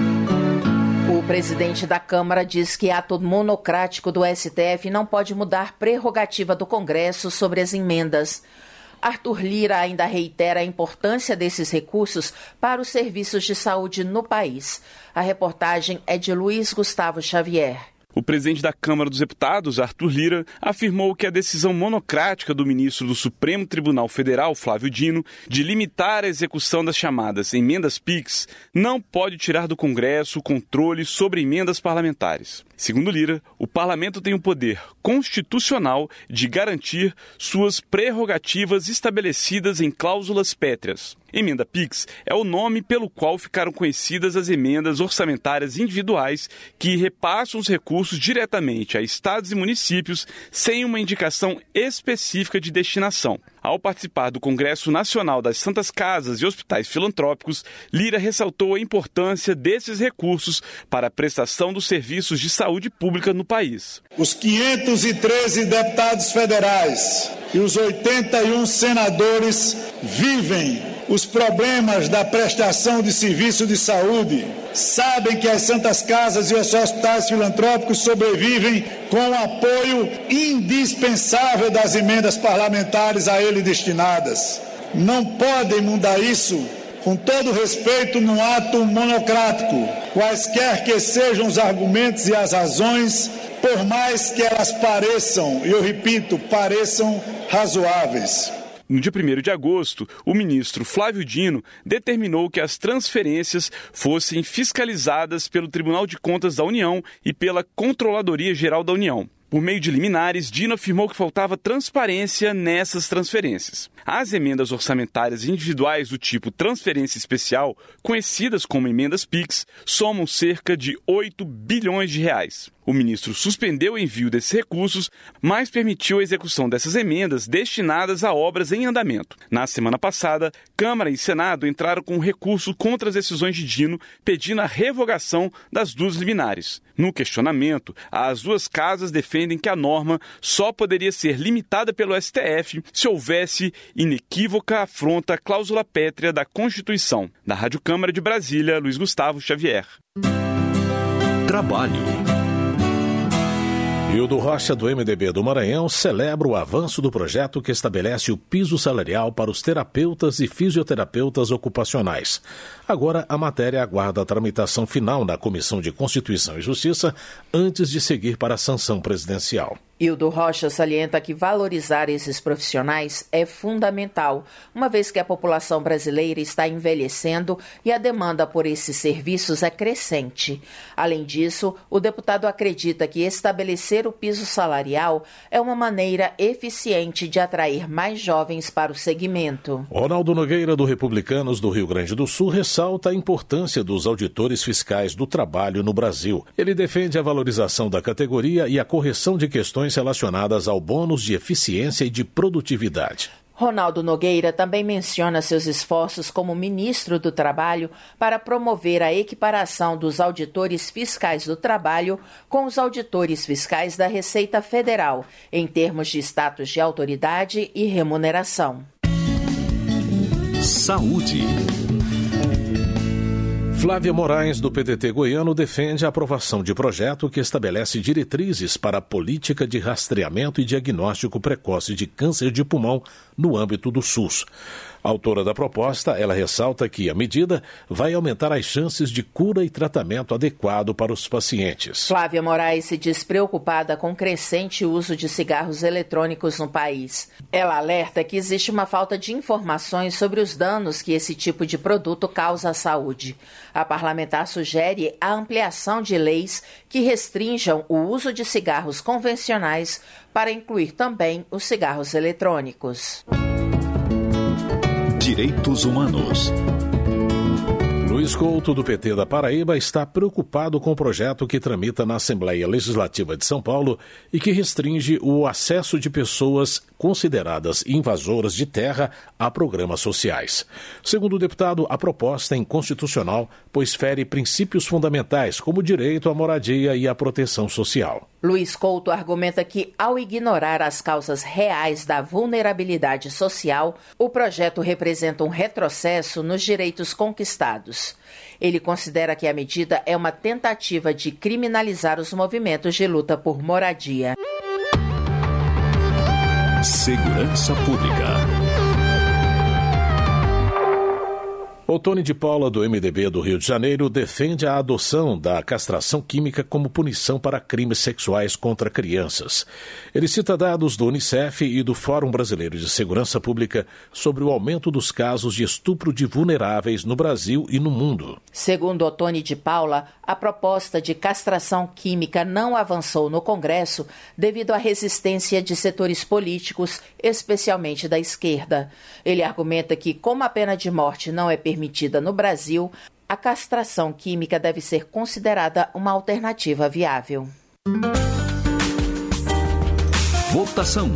O presidente da Câmara diz que ato monocrático do S T F não pode mudar prerrogativa do Congresso sobre as emendas. Arthur Lira ainda reitera a importância desses recursos para os serviços de saúde no país. A reportagem é de Luiz Gustavo Xavier.
O presidente da Câmara dos Deputados, Arthur Lira, afirmou que a decisão monocrática do ministro do Supremo Tribunal Federal, Flávio Dino, de limitar a execução das chamadas emendas PIX, não pode tirar do Congresso o controle sobre emendas parlamentares. Segundo Lira, o parlamento tem o poder constitucional de garantir suas prerrogativas estabelecidas em cláusulas pétreas. Emenda PIX é o nome pelo qual ficaram conhecidas as emendas orçamentárias individuais que repassam os recursos diretamente a estados e municípios sem uma indicação específica de destinação. Ao participar do Congresso Nacional das Santas Casas e Hospitais Filantrópicos, Lira ressaltou a importância desses recursos para a prestação dos serviços de saúde pública no país.
Os quinhentos e treze deputados federais e os oitenta e um senadores vivem os problemas da prestação de serviço de saúde. Sabem que as Santas Casas e os hospitais filantrópicos sobrevivem com o apoio indispensável das emendas parlamentares a ele destinadas. Não podem mudar isso, com todo respeito, num ato monocrático, quaisquer que sejam os argumentos e as razões, por mais que elas pareçam, e eu repito, pareçam razoáveis.
No dia primeiro de agosto, o ministro Flávio Dino determinou que as transferências fossem fiscalizadas pelo Tribunal de Contas da União e pela Controladoria Geral da União. Por meio de liminares, Dino afirmou que faltava transparência nessas transferências. As emendas orçamentárias individuais do tipo transferência especial, conhecidas como emendas PIX, somam cerca de oito bilhões de reais. O ministro suspendeu o envio desses recursos, mas permitiu a execução dessas emendas destinadas a obras em andamento. Na semana passada, Câmara e Senado entraram com um recurso contra as decisões de Dino, pedindo a revogação das duas liminares. No questionamento, as duas casas defendem que a norma só poderia ser limitada pelo S T F se houvesse inequívoca afronta à cláusula pétrea da Constituição. Da Rádio Câmara de Brasília, Luiz Gustavo Xavier.
Trabalho.
Hildo Rocha, do M D B do Maranhão, celebra o avanço do projeto que estabelece o piso salarial para os terapeutas e fisioterapeutas ocupacionais. Agora, a matéria aguarda a tramitação final na Comissão de Constituição e Justiça antes de seguir para a sanção presidencial.
Hildo Rocha salienta que valorizar esses profissionais é fundamental, uma vez que a população brasileira está envelhecendo e a demanda por esses serviços é crescente. Além disso, o deputado acredita que estabelecer o piso salarial é uma maneira eficiente de atrair mais jovens para o segmento.
Ronaldo Nogueira, do Republicanos do Rio Grande do Sul, ressalta a importância dos auditores fiscais do trabalho no Brasil. Ele defende a valorização da categoria e a correção de questões relacionadas ao bônus de eficiência e de produtividade.
Ronaldo Nogueira também menciona seus esforços como ministro do Trabalho para promover a equiparação dos auditores fiscais do trabalho com os auditores fiscais da Receita Federal, em termos de status de autoridade e remuneração.
Saúde.
Flávia Moraes, do P D T goiano, defende a aprovação de projeto que estabelece diretrizes para a política de rastreamento e diagnóstico precoce de câncer de pulmão no âmbito do SUS. Autora da proposta, ela ressalta que a medida vai aumentar as chances de cura e tratamento adequado para os pacientes.
Flávia Moraes se diz preocupada com o crescente uso de cigarros eletrônicos no país. Ela alerta que existe uma falta de informações sobre os danos que esse tipo de produto causa à saúde. A parlamentar sugere a ampliação de leis que restringam o uso de cigarros convencionais para incluir também os cigarros eletrônicos.
Direitos Humanos.
Luiz Couto, do P T da Paraíba, está preocupado com o projeto que tramita na Assembleia Legislativa de São Paulo e que restringe o acesso de pessoas consideradas invasoras de terra a programas sociais. Segundo o deputado, a proposta é inconstitucional, pois fere princípios fundamentais como o direito à moradia e à proteção social.
Luiz Couto argumenta que, ao ignorar as causas reais da vulnerabilidade social, o projeto representa um retrocesso nos direitos conquistados. Ele considera que a medida é uma tentativa de criminalizar os movimentos de luta por moradia.
Segurança Pública.
Otônio de Paula, do M D B do Rio de Janeiro, defende a adoção da castração química como punição para crimes sexuais contra crianças. Ele cita dados do Unicef e do Fórum Brasileiro de Segurança Pública sobre o aumento dos casos de estupro de vulneráveis no Brasil e no mundo.
Segundo Otônio de Paula, a proposta de castração química não avançou no Congresso devido à resistência de setores políticos, especialmente da esquerda. Ele argumenta que, como a pena de morte não é permitida no Brasil, a castração química deve ser considerada uma alternativa viável.
Votação.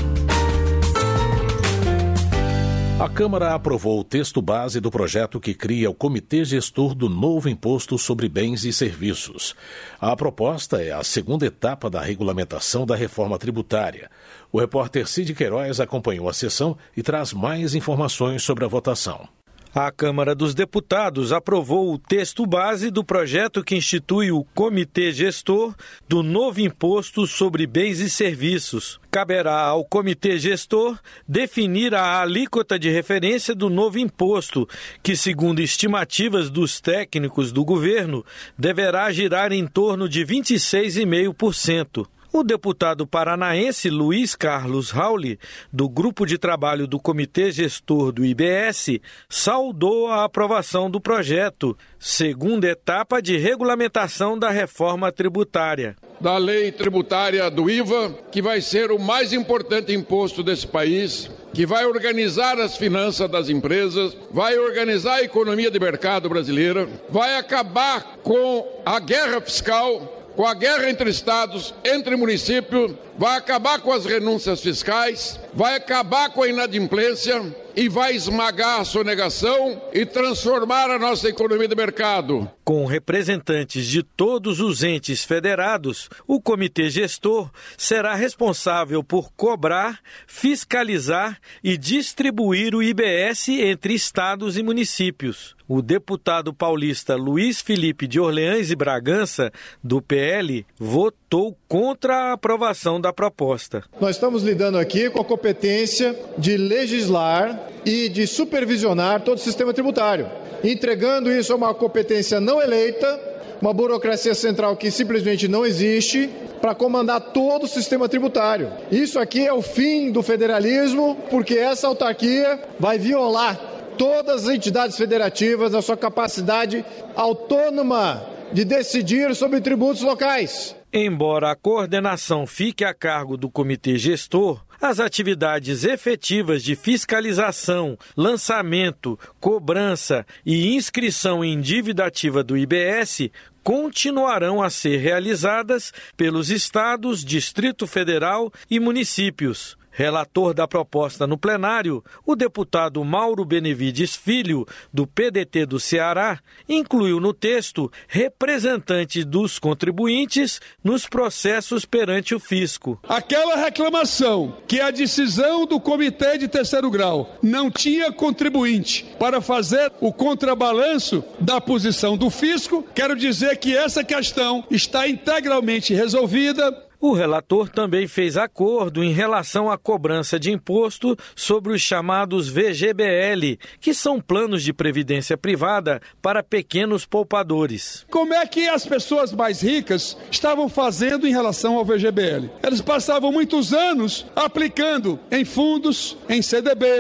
A Câmara aprovou o texto base do projeto que cria o Comitê Gestor do novo Imposto sobre Bens e Serviços. A proposta é a segunda etapa da regulamentação da reforma tributária. O repórter Cid Queiroz acompanhou a sessão e traz mais informações sobre a votação.
A Câmara dos Deputados aprovou o texto base do projeto que institui o Comitê Gestor do novo Imposto sobre Bens e Serviços. Caberá ao Comitê Gestor definir a alíquota de referência do novo imposto, que, segundo estimativas dos técnicos do governo, deverá girar em torno de vinte e seis vírgula cinco por cento. O deputado paranaense Luiz Carlos Rauli, do Grupo de Trabalho do Comitê Gestor do I B S, saudou a aprovação do projeto, segunda etapa de regulamentação da reforma tributária.
Da lei tributária do I V A, que vai ser o mais importante imposto desse país, que vai organizar as finanças das empresas, vai organizar a economia de mercado brasileira, vai acabar com a guerra fiscal, com a guerra entre estados, entre municípios, vai acabar com as renúncias fiscais, vai acabar com a inadimplência e vai esmagar a sonegação e transformar a nossa economia de mercado.
Com representantes de todos os entes federados, o Comitê Gestor será responsável por cobrar, fiscalizar e distribuir o I B S entre estados e municípios. O deputado paulista Luiz Felipe de Orleans e Bragança, do P L, votou contra a aprovação da proposta.
Nós estamos lidando aqui com a competência de legislar e de supervisionar todo o sistema tributário, entregando isso a uma competência não eleita, uma burocracia central que simplesmente não existe, para comandar todo o sistema tributário. Isso aqui é o fim do federalismo, porque essa autarquia vai violar todas as entidades federativas na sua capacidade autônoma de decidir sobre tributos locais.
Embora a coordenação fique a cargo do Comitê Gestor, as atividades efetivas de fiscalização, lançamento, cobrança e inscrição em dívida ativa do I B S continuarão a ser realizadas pelos estados, Distrito Federal e municípios. Relator da proposta no plenário, o deputado Mauro Benevides Filho, do P D T do Ceará, incluiu no texto representantes dos contribuintes nos processos perante o fisco.
Aquela reclamação que a decisão do Comitê de Terceiro Grau não tinha contribuinte para fazer o contrabalanço da posição do fisco, quero dizer que essa questão está integralmente resolvida.
O relator também fez acordo em relação à cobrança de imposto sobre os chamados V G B L, que são planos de previdência privada para pequenos poupadores.
Como é que as pessoas mais ricas estavam fazendo em relação ao V G B L? Eles passavam muitos anos aplicando em fundos, em C D Bs,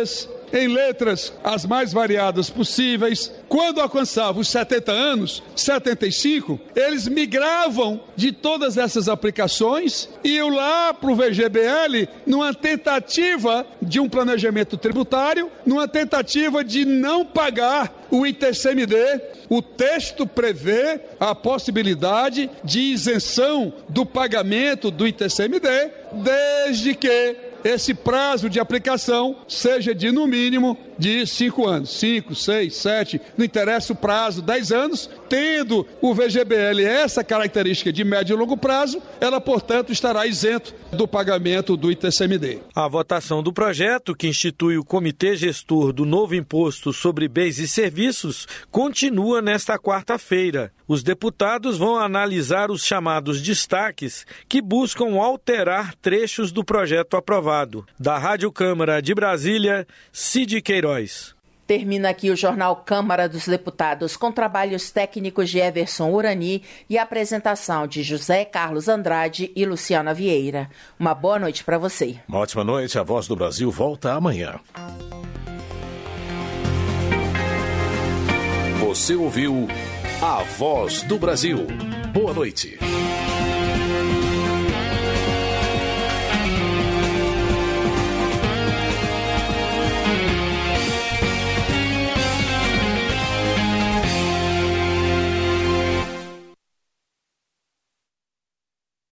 em letras as mais variadas possíveis. Quando alcançavam os setenta anos, setenta e cinco, eles migravam de todas essas aplicações e iam lá para o V G B L numa tentativa de um planejamento tributário, numa tentativa de não pagar o I T C M D. O texto prevê a possibilidade de isenção do pagamento do I T C M D, desde que esse prazo de aplicação seja de, no mínimo, de cinco anos. Cinco, seis, sete, não interessa o prazo, dez anos. Tendo o V G B L essa característica de médio e longo prazo, ela, portanto, estará isento do pagamento do I T C M D.
A votação do projeto, que institui o Comitê Gestor do novo Imposto sobre Bens e Serviços, continua nesta quarta-feira. Os deputados vão analisar os chamados destaques que buscam alterar trechos do projeto aprovado. Da Rádio Câmara de Brasília, Cid Queiroz.
Termina aqui o Jornal Câmara dos Deputados, com trabalhos técnicos de Everson Urani e apresentação de José Carlos Andrade e Luciana Vieira. Uma boa noite para você.
Uma ótima noite. A Voz do Brasil volta amanhã.
Você ouviu A Voz do Brasil. Boa noite.